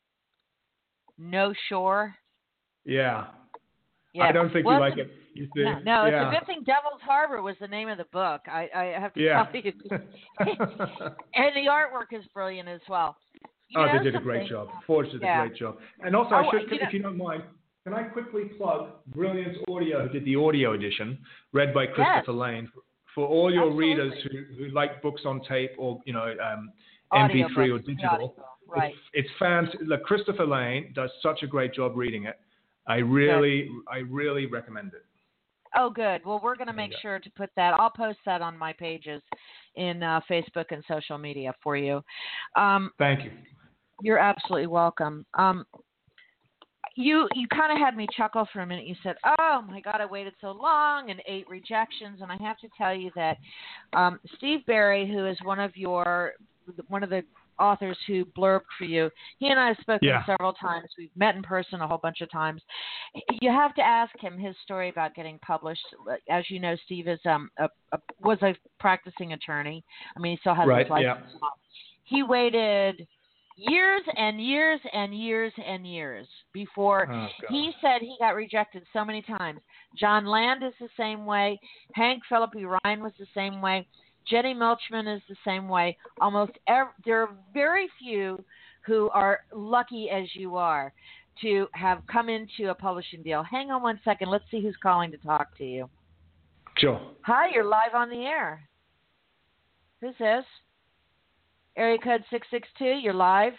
Speaker 2: No Shore.
Speaker 1: Yeah.
Speaker 2: Yeah.
Speaker 1: I don't think
Speaker 2: well,
Speaker 1: you like
Speaker 2: a,
Speaker 1: it. You see?
Speaker 2: No, no
Speaker 1: yeah.
Speaker 2: it's a good thing Devil's Harbor was the name of the book. I, I have to
Speaker 1: Yeah.
Speaker 2: tell you. And the artwork is brilliant as well. You
Speaker 1: oh,
Speaker 2: know
Speaker 1: they did a
Speaker 2: something?
Speaker 1: great job. Forge did
Speaker 2: Yeah.
Speaker 1: a great job. And also,
Speaker 2: Oh,
Speaker 1: I should,
Speaker 2: you
Speaker 1: if
Speaker 2: know,
Speaker 1: you don't mind, can I quickly plug Brilliance Audio, who did the audio edition, read by Christopher
Speaker 2: yes.
Speaker 1: Lane, for all your
Speaker 2: Absolutely.
Speaker 1: readers who, who like books on tape or, you know, um, M P three or
Speaker 2: Audiobooks,
Speaker 1: digital.
Speaker 2: Right.
Speaker 1: It's, it's fans. Look, Christopher Lane does such a great job reading it. I really, good. I really recommend it.
Speaker 2: Oh, good. Well, we're going to make sure to put that. I'll post that on my pages in uh, Facebook and social media for you. Um,
Speaker 1: Thank you.
Speaker 2: You're absolutely welcome. Um, you you kind of had me chuckle for a minute. You said, "Oh my God, I waited so long and eight rejections." And I have to tell you that um, Steve Berry, who is one of your one of the authors who blurbed for you, he and I have spoken
Speaker 1: yeah.
Speaker 2: several times. We've met in person a whole bunch of times. You have to ask him his story about getting published. As you know, Steve is um a, a, was a practicing attorney. I mean, he still has
Speaker 1: right,
Speaker 2: his license.
Speaker 1: Yeah.
Speaker 2: He waited years and years and years and years before
Speaker 1: oh,
Speaker 2: he said he got rejected so many times. John Land is the same way. Hank Phillippe Ryan was the same way. Jenny Milchman is the same way. Almost every, there are very few who are lucky as you are to have come into a publishing deal. Hang on one second. Let's see who's calling to talk to you.
Speaker 1: Sure.
Speaker 2: Hi, you're live on the air. Who's this? Area code six six two, you're live.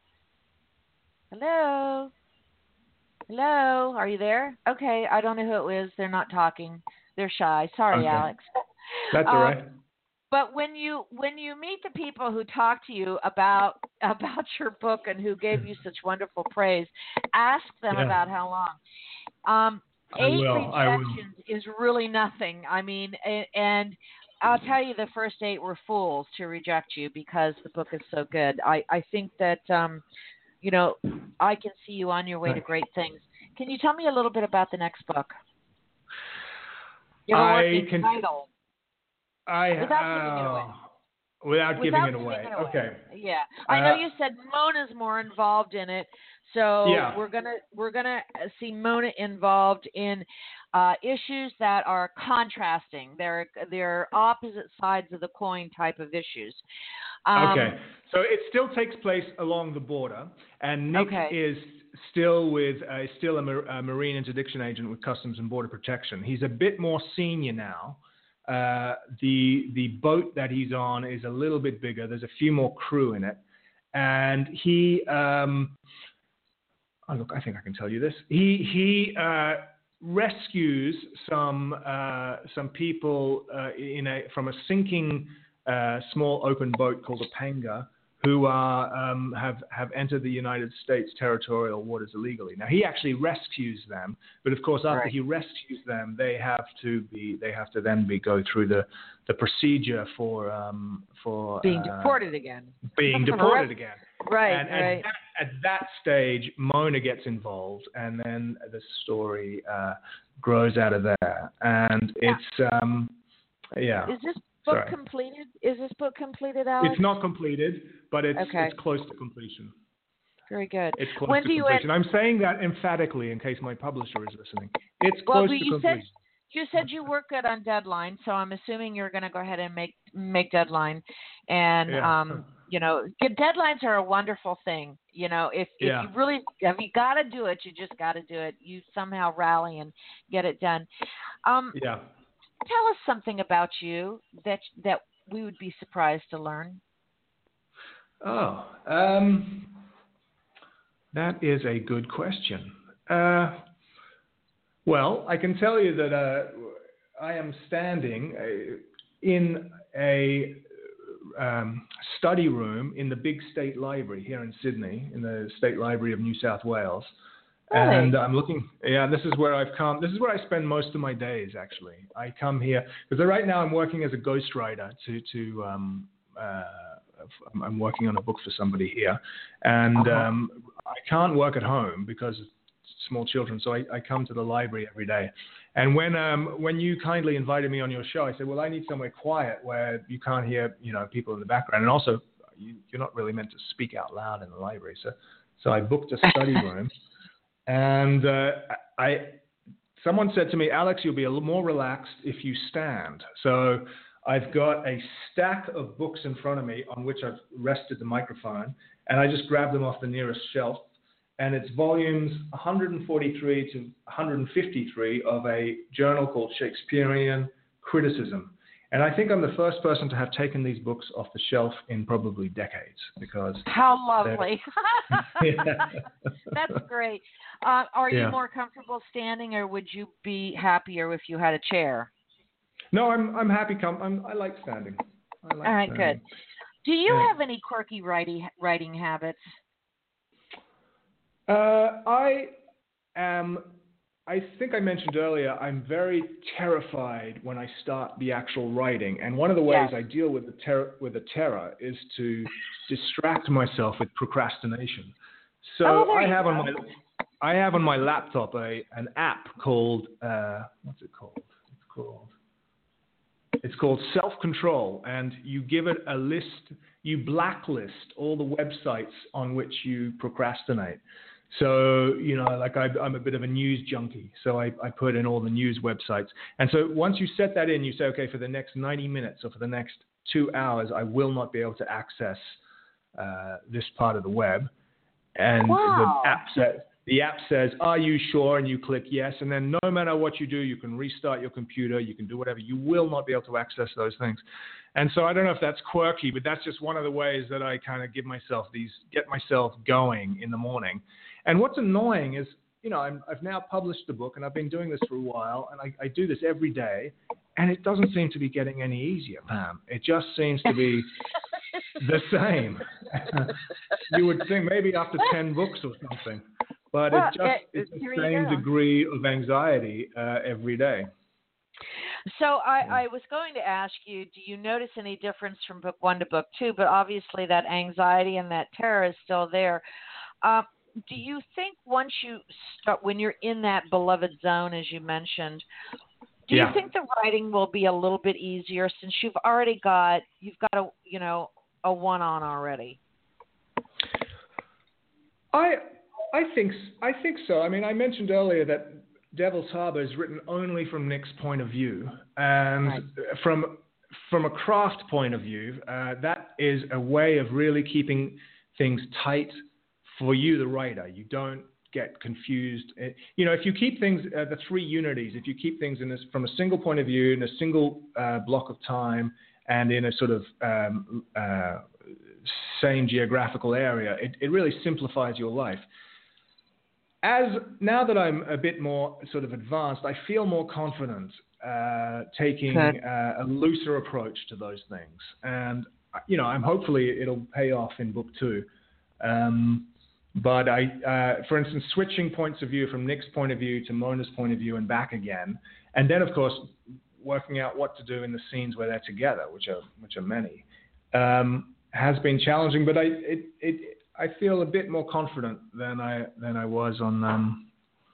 Speaker 2: Hello? Hello? Are you there? Okay, I don't know who it is. They're not talking. They're shy. Sorry,
Speaker 1: okay.
Speaker 2: Alex.
Speaker 1: That's all right.
Speaker 2: Um, but when you when you meet the people who talk to you about about your book and who gave you such wonderful praise, ask them
Speaker 1: yeah.
Speaker 2: about how long. Um,
Speaker 1: I
Speaker 2: eight
Speaker 1: will. I will.
Speaker 2: rejections is really nothing. I mean, a- and I'll tell you, the first eight were fools to reject you because the book is so good. I, I think that, um, you know, I can see you on your way to great things. Can you tell me a little bit about the next book? Your
Speaker 1: I
Speaker 2: working
Speaker 1: can.
Speaker 2: title.
Speaker 1: I
Speaker 2: Without giving it away.
Speaker 1: uh, Without,
Speaker 2: Without
Speaker 1: giving, it,
Speaker 2: giving
Speaker 1: away.
Speaker 2: it away.
Speaker 1: Okay.
Speaker 2: Yeah, I know
Speaker 1: Uh,
Speaker 2: you said Mona's more involved in it, so
Speaker 1: Yeah.
Speaker 2: we're gonna we're gonna see Mona involved in uh, issues that are contrasting. They're they're opposite sides of the coin type of issues. Um,
Speaker 1: Okay. So it still takes place along the border, and Nick
Speaker 2: Okay.
Speaker 1: is still with uh, still a, mar- a Marine interdiction agent with Customs and Border Protection. He's a bit more senior now. Uh, the the boat that he's on is a little bit bigger. There's a few more crew in it, and he um, oh, look, I think I can tell you this. He he uh, rescues some uh, some people uh, in a from a sinking uh, small open boat called a Panga, who are um, have have entered the United States territorial waters illegally. Now he actually rescues them, but of course after
Speaker 2: Right.
Speaker 1: he rescues them, they have to be they have to then be go through the the procedure for um, for
Speaker 2: being
Speaker 1: uh,
Speaker 2: deported again.
Speaker 1: being
Speaker 2: For
Speaker 1: deported
Speaker 2: arrest-
Speaker 1: again.
Speaker 2: Right,
Speaker 1: And
Speaker 2: right.
Speaker 1: at, that, at that stage, Mona gets involved, and then the story uh, grows out of there. And it's, um, yeah.
Speaker 2: Is this book
Speaker 1: Sorry.
Speaker 2: completed? Is this book completed, Alex?
Speaker 1: It's not completed, but it's
Speaker 2: Okay.
Speaker 1: it's close to completion.
Speaker 2: Very good.
Speaker 1: It's close
Speaker 2: When
Speaker 1: to
Speaker 2: do you
Speaker 1: completion. I'm saying that emphatically in case my publisher is listening. It's
Speaker 2: Well,
Speaker 1: close
Speaker 2: but
Speaker 1: to
Speaker 2: you
Speaker 1: completion.
Speaker 2: said you said you work good on deadline, so I'm assuming you're going to go ahead and make make deadline. And
Speaker 1: Yeah.
Speaker 2: um, you know, good deadlines are a wonderful thing. You know, if if
Speaker 1: Yeah.
Speaker 2: you really if you got to do it, you just got to do it. You somehow rally and get it done. Um,
Speaker 1: Yeah.
Speaker 2: Tell us something about you that that we would be surprised to learn.
Speaker 1: Oh, um, that is a good question. Uh, well, I can tell you that uh, I am standing uh, in a um, study room in the big state library here in Sydney, in the State Library of New South Wales.
Speaker 2: Really?
Speaker 1: And I'm looking, yeah, this is where I've come. This is where I spend most of my days, actually. I come here because right now I'm working as a ghostwriter to, to um, uh, I'm working on a book for somebody here. And
Speaker 2: Uh-huh.
Speaker 1: um, I can't work at home because of small children, so I, I come to the library every day. And when um, when you kindly invited me on your show, I said, well, I need somewhere quiet where you can't hear, you know, people in the background. And also, you, you're not really meant to speak out loud in the library. So, so I booked a study room. And uh, I, someone said to me, Alex, you'll be a little more relaxed if you stand. So I've got a stack of books in front of me on which I've rested the microphone, and I just grabbed them off the nearest shelf. And it's volumes one forty-three to one fifty-three of a journal called Shakespearean Criticism. And I think I'm the first person to have taken these books off the shelf in probably decades because
Speaker 2: How lovely.
Speaker 1: yeah.
Speaker 2: That's great. Uh, are you
Speaker 1: Yeah.
Speaker 2: more comfortable standing, or would you be happier if you had a chair?
Speaker 1: No, I'm I'm happy. Com- I'm, I like standing. I like
Speaker 2: All right,
Speaker 1: standing.
Speaker 2: good. Do you
Speaker 1: Yeah.
Speaker 2: have any quirky writing writing habits?
Speaker 1: Uh, I am. I think I mentioned earlier. I'm very terrified when I start the actual writing, and one of the ways
Speaker 2: Yes.
Speaker 1: I deal with the ter- with the terror is to distract myself with procrastination. So
Speaker 2: Oh, there
Speaker 1: I
Speaker 2: you
Speaker 1: have
Speaker 2: go.
Speaker 1: on my I have on my laptop a an app called uh, what's it called? It's called It's called Self-Control, and you give it a list. You blacklist all the websites on which you procrastinate. So, you know, like I, I'm a bit of a news junkie, so I, I put in all the news websites. And so once you set that in, you say, okay, for the next ninety minutes or for the next two hours, I will not be able to access uh, this part of the web. And
Speaker 2: Wow.
Speaker 1: the app says, the app says, are you sure? And you click yes. And then no matter what you do, you can restart your computer. You can do whatever. You will not be able to access those things. And so I don't know if that's quirky, but that's just one of the ways that I kind of give myself these, get myself going in the morning. And what's annoying is, you know, I'm, I've now published the book and I've been doing this for a while, and I, I do this every day, and it doesn't seem to be getting any easier, Pam. It just seems to be the same. You would think maybe after ten books or something. but
Speaker 2: Well,
Speaker 1: it's just
Speaker 2: it,
Speaker 1: it's the
Speaker 2: here you
Speaker 1: same
Speaker 2: go.
Speaker 1: degree of anxiety uh, every day.
Speaker 2: So I, I was going to ask you, do you notice any difference from book one to book two? But obviously that anxiety and that terror is still there. Uh, do you think once you start, when you're in that beloved zone, as you mentioned, do
Speaker 1: Yeah.
Speaker 2: you think the writing will be a little bit easier since you've already got, you've got a, you know, a one on already?
Speaker 1: I I think I think so. I mean, I mentioned earlier that Devil's Harbor is written only from Nick's point of view, and
Speaker 2: Right.
Speaker 1: from from a craft point of view, uh, that is a way of really keeping things tight for you, the writer. You don't get confused. It, you know, if you keep things, uh, the three unities, if you keep things in this, from a single point of view, in a single uh, block of time, and in a sort of um, uh, same geographical area, it, it really simplifies your life. As now that I'm a bit more sort of advanced, I feel more confident uh, taking uh, a looser approach to those things, and you know, I'm hopefully it'll pay off in book two. Um, but I, uh, for instance, switching points of view from Nick's point of view to Mona's point of view and back again, and then of course working out what to do in the scenes where they're together, which are which are many. Um, has been challenging, but I it, it I feel a bit more confident than I than I was on um,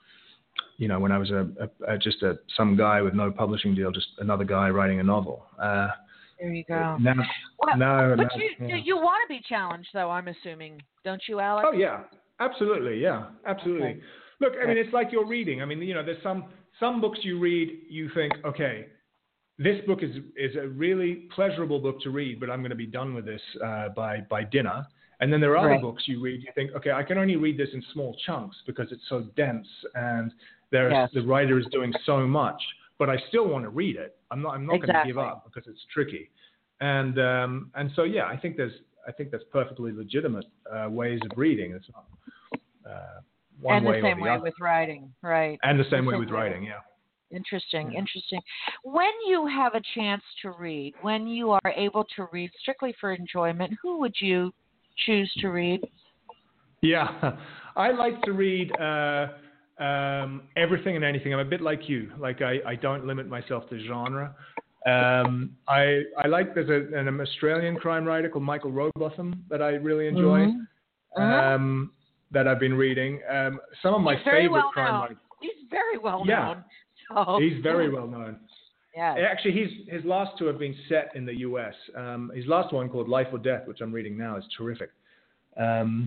Speaker 1: you know, when I was a, a, a just a some guy with no publishing deal, just another guy writing a novel. Uh,
Speaker 2: there you go.
Speaker 1: Now,
Speaker 2: well,
Speaker 1: now,
Speaker 2: but
Speaker 1: now,
Speaker 2: you
Speaker 1: yeah.
Speaker 2: you want to be challenged, though. I'm assuming, don't you, Alex?
Speaker 1: Oh yeah, absolutely, yeah, absolutely.
Speaker 2: Okay.
Speaker 1: Look, I mean, it's like you're reading. I mean, you know, there's some some books you read, you think, okay, this book is is a really pleasurable book to read, but I'm going to be done with this uh, by by dinner. And then there are other
Speaker 2: Right.
Speaker 1: books you read, you think, okay, I can only read this in small chunks because it's so dense and there's
Speaker 2: Yes.
Speaker 1: the writer is doing so much, but I still want to read it. I'm not I'm not
Speaker 2: Exactly.
Speaker 1: going to give up because it's tricky. And um, and so yeah, I think there's I think that's perfectly legitimate uh, ways of reading. It's not uh, one
Speaker 2: and
Speaker 1: way
Speaker 2: the same
Speaker 1: or the
Speaker 2: way
Speaker 1: other.
Speaker 2: with writing, right?
Speaker 1: And the same
Speaker 2: The
Speaker 1: way
Speaker 2: same
Speaker 1: with writing, yeah.
Speaker 2: Interesting,
Speaker 1: Yeah.
Speaker 2: interesting. When you have a chance to read, when you are able to read strictly for enjoyment, who would you choose to read?
Speaker 1: Yeah, I like to read uh, um, everything and anything. I'm a bit like you. Like I, I don't limit myself to genre. Um, I I like there's a, an Australian crime writer called Michael Robotham that I really enjoy.
Speaker 2: Mm-hmm.
Speaker 1: Um, that I've been reading. Um, some of my
Speaker 2: He's very
Speaker 1: favorite
Speaker 2: well
Speaker 1: crime
Speaker 2: known.
Speaker 1: writers.
Speaker 2: He's very well
Speaker 1: Yeah.
Speaker 2: known. So,
Speaker 1: He's very well known.
Speaker 2: Yeah.
Speaker 1: Actually, he's, his last two have been set in the U S. Um, his last one, called Life or Death, which I'm reading now, is terrific. Um,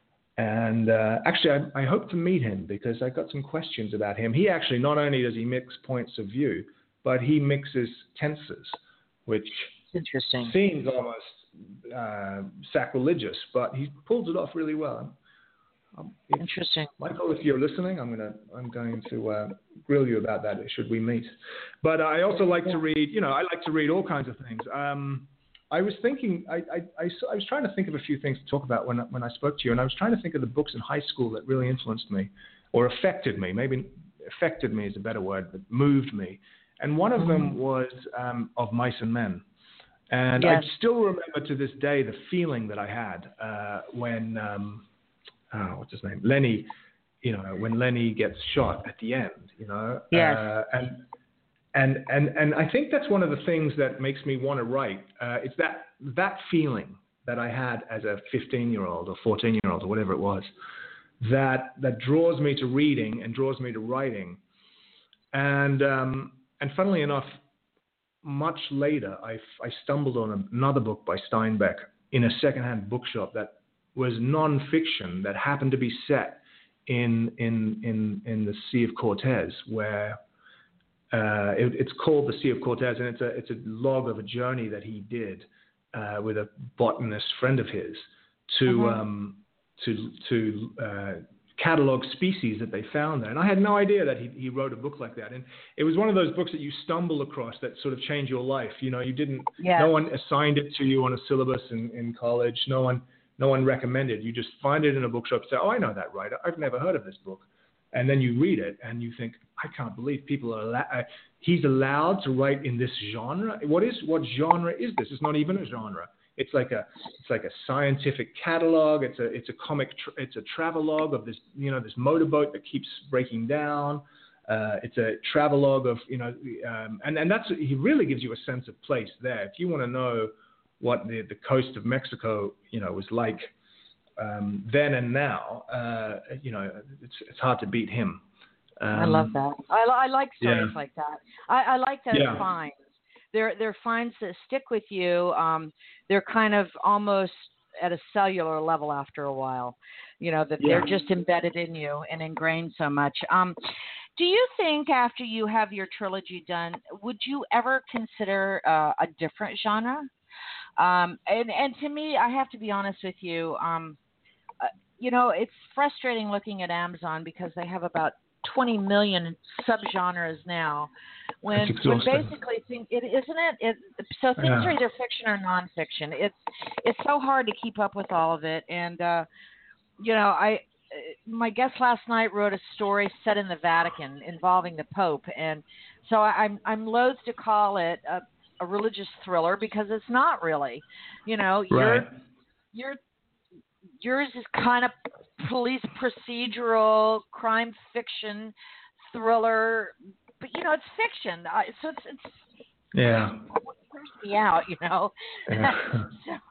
Speaker 1: and uh, actually, I, I hope to meet him because I got some questions about him. He actually, not only does he mix points of view, but he mixes tenses, which
Speaker 2: Interesting.
Speaker 1: seems almost uh, sacrilegious, but he pulls it off really well. Um, if,
Speaker 2: Interesting.
Speaker 1: Michael, if you're listening, I'm gonna I'm going to uh, grill you about that. Should we meet? But I also like to read. You know, I like to read all kinds of things. Um, I was thinking, I, I, I, I was trying to think of a few things to talk about when when I spoke to you, and I was trying to think of the books in high school that really influenced me or affected me. Maybe affected me is a better word, but moved me. And one of mm-hmm. them was um, Of Mice and Men. And
Speaker 2: yes.
Speaker 1: I still remember to this day the feeling that I had uh, when. Um, Oh, what's his name? Lenny, you know, when Lenny gets shot at the end, you know,
Speaker 2: yes.
Speaker 1: uh, and and and and I think that's one of the things that makes me want to write. Uh, it's that that feeling that I had as a fifteen-year-old or fourteen-year-old or whatever it was, that that draws me to reading and draws me to writing. And um, and funnily enough, much later, I I stumbled on another book by Steinbeck in a secondhand bookshop that was non-fiction that happened to be set in in in in the Sea of Cortez, where uh, it, it's called the Sea of Cortez, and it's a it's a log of a journey that he did uh, with a botanist friend of his to mm-hmm. um, to to uh, catalog species that they found there. And I had no idea that he he wrote a book like that. And it was one of those books that you stumble across that sort of change your life. You know, you didn't.
Speaker 2: Yes.
Speaker 1: No one assigned it to you on a syllabus in, in college. No one. No one recommended. You just find it in a bookshop and say, oh, I know that writer. I've never heard of this book. And then you read it and you think, I can't believe people are allowed, uh, he's allowed to write in this genre. What is, what genre is this? It's not even a genre. it's like a it's like a scientific catalog. It's a it's a comic. Tra- it's a travelogue of this you know this motorboat that keeps breaking down. Uh, it's a travelogue of you know um, and and that's he really gives you a sense of place there. If you want to know what the the coast of Mexico you know was like um, then and now, uh, you know it's it's hard to beat him. Um,
Speaker 2: I love that. I, I like stories
Speaker 1: yeah.
Speaker 2: like that. I, I like those
Speaker 1: Yeah.
Speaker 2: finds. They're they're finds that stick with you. Um, they're kind of almost at a cellular level after a while. You know that
Speaker 1: Yeah.
Speaker 2: they're just embedded in you and ingrained so much. Um, do you think after you have your trilogy done, would you ever consider uh, a different genre? Um, and and to me, I have to be honest with you. Um, uh, you know, it's frustrating looking at Amazon because they have about twenty million subgenres now, when, when basically thing, it isn't it, it so things
Speaker 1: Yeah.
Speaker 2: are either fiction or nonfiction. It's it's so hard to keep up with all of it, and uh, you know I my guest last night wrote a story set in the Vatican involving the Pope, and so I, I'm I'm loath to call it a, a religious thriller because it's not really, you know
Speaker 1: Right.
Speaker 2: you're you're yours is kind of police procedural, crime fiction, thriller, but you know it's fiction, uh, so it's it's
Speaker 1: Yeah.
Speaker 2: what freaks me out, you know.
Speaker 1: Yeah.
Speaker 2: so, um,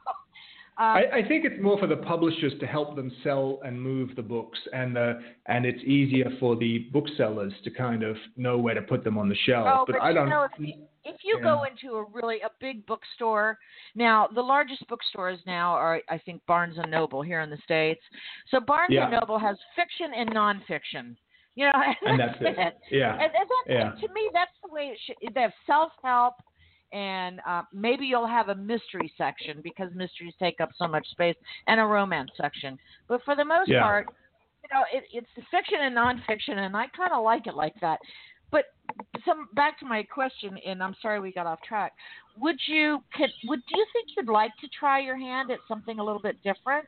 Speaker 1: I, I think it's more for the publishers to help them sell and move the books, and uh, and it's easier for the booksellers to kind of know where to put them on the shelf.
Speaker 2: oh,
Speaker 1: but,
Speaker 2: but
Speaker 1: I
Speaker 2: you
Speaker 1: don't.
Speaker 2: know, if, if you
Speaker 1: yeah.
Speaker 2: go into a really a big bookstore now, the largest bookstores now are I think Barnes and Noble here in the States. So Barnes
Speaker 1: Yeah.
Speaker 2: and Noble has fiction and nonfiction. You know,
Speaker 1: And that's it.
Speaker 2: it.
Speaker 1: Yeah.
Speaker 2: And, and that's,
Speaker 1: Yeah.
Speaker 2: to me, that's the way it should. They have self-help, and uh, maybe you'll have a mystery section because mysteries take up so much space, and a romance section. But for the most
Speaker 1: Yeah.
Speaker 2: part, you know, it, it's fiction and nonfiction, and I kind of like it like that. But some back to my question, and I'm sorry we got off track. Would you could would do you think you'd like to try your hand at something a little bit different?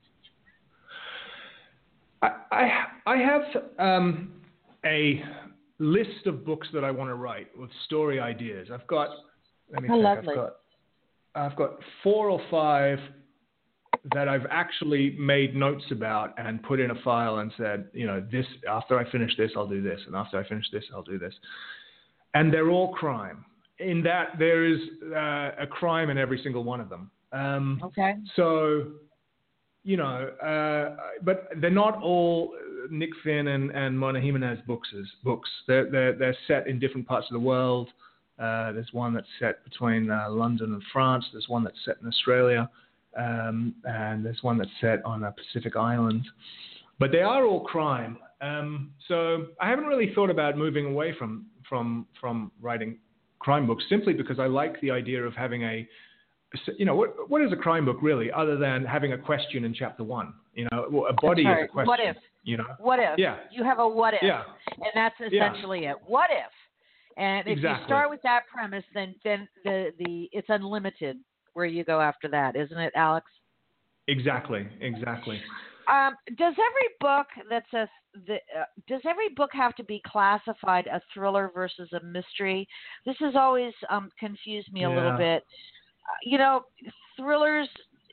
Speaker 1: I I, I have um, a list of books that I want to write with story ideas. I've got. Let me
Speaker 2: Oh,
Speaker 1: think.
Speaker 2: lovely.
Speaker 1: I've got. I've got four or five that I've actually made notes about and put in a file and said, you know, this after I finish this, I'll do this, and after I finish this, I'll do this. And they're all crime. In that there is uh, a crime in every single one of them. Um,
Speaker 2: Okay.
Speaker 1: So, you know, uh, but they're not all Nick Finn and, and Mona Jimenez books. Books. They're, they're they're set in different parts of the world. Uh, there's one that's set between uh, London and France. There's one that's set in Australia. Um, and there's one that's set on a Pacific island. But they are all crime. Um, so I haven't really thought about moving away from from from writing crime books simply because I like the idea of having a, you know, what what is a crime book really other than having a question in chapter one? You know, a body
Speaker 2: That's right.
Speaker 1: is a question.
Speaker 2: What if?
Speaker 1: You know.
Speaker 2: What if?
Speaker 1: Yeah.
Speaker 2: You have a what if.
Speaker 1: Yeah.
Speaker 2: And that's essentially
Speaker 1: yeah.
Speaker 2: it. What if? And if
Speaker 1: exactly.
Speaker 2: you start with that premise, then then the, the it's unlimited where you go after that, isn't it, Alex?
Speaker 1: Exactly. Exactly.
Speaker 2: Um, does every book that's a the, uh, does every book have to be classified a thriller versus a mystery? This has always um, confused me a
Speaker 1: yeah.
Speaker 2: little bit. Uh, you know, thrillers.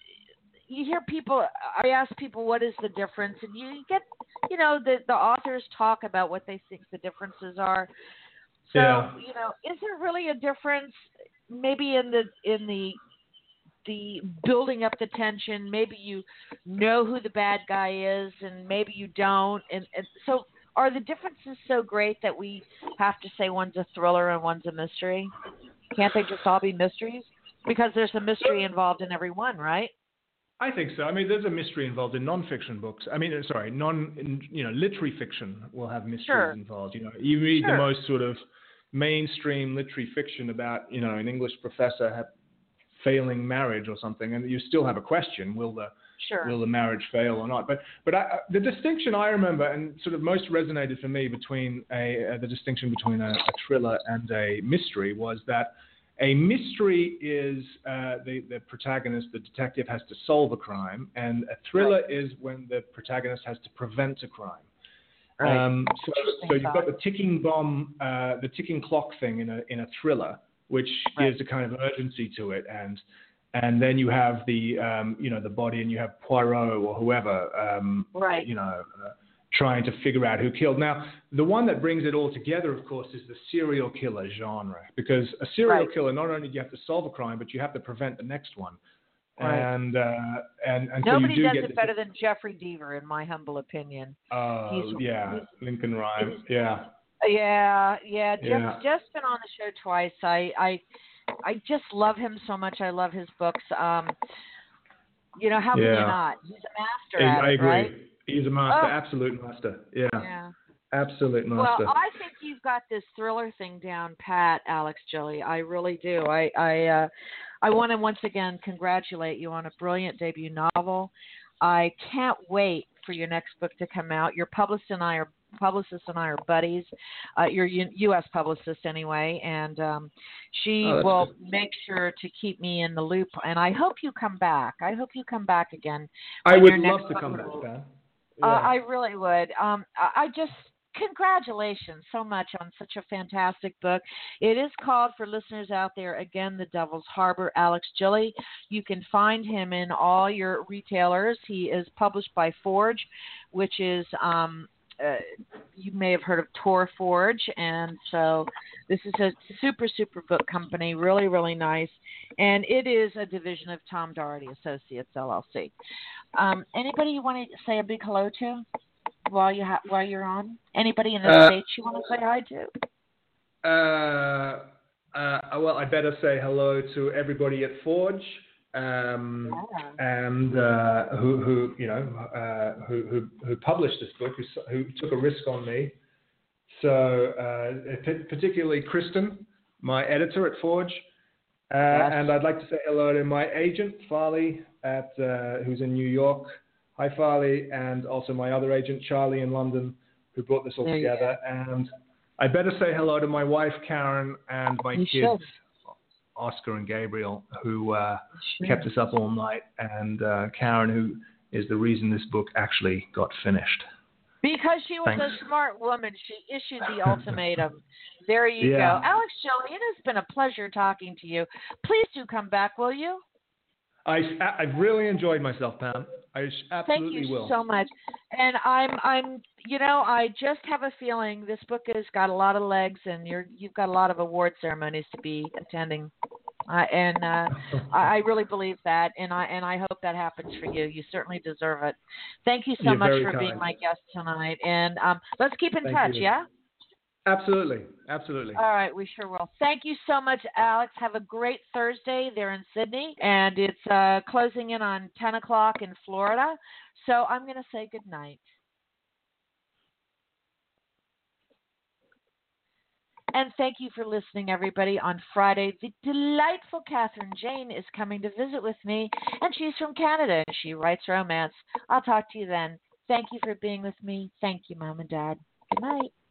Speaker 2: You hear people. I ask people what is the difference, and you get, you know, the the authors talk about what they think the differences are. So,
Speaker 1: yeah.
Speaker 2: you know, is there really a difference? Maybe in the in the the building up the tension. Maybe you know who the bad guy is, and maybe you don't. And, and so, are the differences so great that we have to say one's a thriller and one's a mystery? Can't they just all be mysteries? Because there's a mystery involved in every one, right?
Speaker 1: I think so. I mean, there's a mystery involved in nonfiction books. I mean, sorry, non, you know, literary fiction will have mysteries
Speaker 2: sure.
Speaker 1: involved. You know, you read
Speaker 2: sure.
Speaker 1: the most sort of mainstream literary fiction about, you know, an English professor ha- failing marriage or something, and you still have a question: will the
Speaker 2: sure.
Speaker 1: will the marriage fail or not? But but I, the distinction I remember, and sort of most resonated for me between a uh, the distinction between a, a thriller and a mystery was that a mystery is uh, the, the protagonist, the detective, has to solve a crime, and a thriller right. is when the protagonist has to prevent a crime.
Speaker 2: Right.
Speaker 1: Um, so, so you've got the ticking bomb, uh, the ticking clock thing in a in a thriller, which
Speaker 2: right.
Speaker 1: gives a kind of urgency to it, and and then you have the um, you know the body, and you have Poirot or whoever um,
Speaker 2: right.
Speaker 1: you know uh, trying to figure out who killed. Now, the one that brings it all together, of course, is the serial killer genre, because a serial
Speaker 2: right.
Speaker 1: killer, not only do you have to solve a crime, but you have to prevent the next one.
Speaker 2: Right.
Speaker 1: And, uh, and and
Speaker 2: Nobody
Speaker 1: so you do
Speaker 2: does
Speaker 1: get
Speaker 2: it better than Jeffrey Deaver, in my humble opinion.
Speaker 1: uh,
Speaker 2: He's,
Speaker 1: yeah,
Speaker 2: he's,
Speaker 1: Lincoln Rhyme,
Speaker 2: he's,
Speaker 1: yeah.
Speaker 2: Yeah, yeah. Jeff's
Speaker 1: Yeah.
Speaker 2: just been on the show twice. I, I, I just love him so much. I love his books. Um, you know, how
Speaker 1: yeah.
Speaker 2: can you not? He's a master
Speaker 1: I,
Speaker 2: at
Speaker 1: I
Speaker 2: it,
Speaker 1: agree.
Speaker 2: right?
Speaker 1: He's a master,
Speaker 2: Oh.
Speaker 1: absolute master. Yeah.
Speaker 2: Yeah.
Speaker 1: Absolute
Speaker 2: Well,
Speaker 1: master.
Speaker 2: I think you've got this thriller thing down pat, Alex Gilly. I really do. I, I, uh, I want to once again congratulate you on a brilliant debut novel. I can't wait for your next book to come out. Your publicist and I are publicist and I are buddies. Uh, your U- U.S. publicist anyway, and um, she
Speaker 1: Oh, that's
Speaker 2: will
Speaker 1: good.
Speaker 2: make sure to keep me in the loop. And I hope you come back. I hope you come back again.
Speaker 1: I
Speaker 2: when
Speaker 1: would
Speaker 2: your next
Speaker 1: love to
Speaker 2: book
Speaker 1: come back,
Speaker 2: will-
Speaker 1: Dan.
Speaker 2: Uh,
Speaker 1: Yeah.
Speaker 2: I really would. Um, I I just congratulations so much on such a fantastic book. It is called, for listeners out there, again, The Devil's Harbor, Alex Gilly. You can find him in all your retailers. He is published by Forge, which is, um, uh, you may have heard of Tor Forge. And so this is a super, super book company, really, really nice. And it is a division of Tom Doherty Associates, L L C. Um, anybody you want to say a big hello to while you ha- while you're on? Anybody in the
Speaker 1: Uh,
Speaker 2: States you want to say hi to?
Speaker 1: Uh, uh, well, I better say hello to everybody at Forge, um,
Speaker 2: Yeah.
Speaker 1: and uh, who, who, you know, uh, who, who, who published this book, who, who took a risk on me. So, uh, p- particularly Kristen, my editor at Forge, uh,
Speaker 2: Yes.
Speaker 1: and I'd like to say hello to my agent Farley, at uh, who's in New York. Hi, Farley, and also my other agent Charlie in London, who brought this all
Speaker 2: There you
Speaker 1: together. And I better say hello to my wife, Karen, and my
Speaker 2: You
Speaker 1: kids,
Speaker 2: should.
Speaker 1: Oscar and Gabriel, who uh,
Speaker 2: Sure.
Speaker 1: kept us up all night, and uh, Karen, who is the reason this book actually got finished.
Speaker 2: Because she was
Speaker 1: Thanks.
Speaker 2: a smart woman, she issued the ultimatum. There you
Speaker 1: Yeah.
Speaker 2: go. Alex Gilly, it has been a pleasure talking to you. Please do come back, will you?
Speaker 1: I, I've really enjoyed myself, Pam. I absolutely
Speaker 2: Thank you
Speaker 1: will.
Speaker 2: so much. And I'm, I'm, you know, I just have a feeling this book has got a lot of legs, and you're, you've got a lot of award ceremonies to be attending. Uh, and uh, I I really believe that, and I and I hope that happens for you. You certainly deserve it. Thank you so
Speaker 1: You're
Speaker 2: much
Speaker 1: very
Speaker 2: for
Speaker 1: kind.
Speaker 2: being my guest tonight, and um, let's keep in
Speaker 1: Thank
Speaker 2: touch.
Speaker 1: you.
Speaker 2: Yeah.
Speaker 1: Absolutely, absolutely.
Speaker 2: All right, we sure will. Thank you so much, Alex. Have a great Thursday there in Sydney, and it's uh, closing in on ten o'clock in Florida. So I'm going to say good night. And thank you for listening, everybody. On Friday, the delightful Catherine Jane is coming to visit with me, and she's from Canada, and she writes romance. I'll talk to you then. Thank you for being with me. Thank you, Mom and Dad. Good night.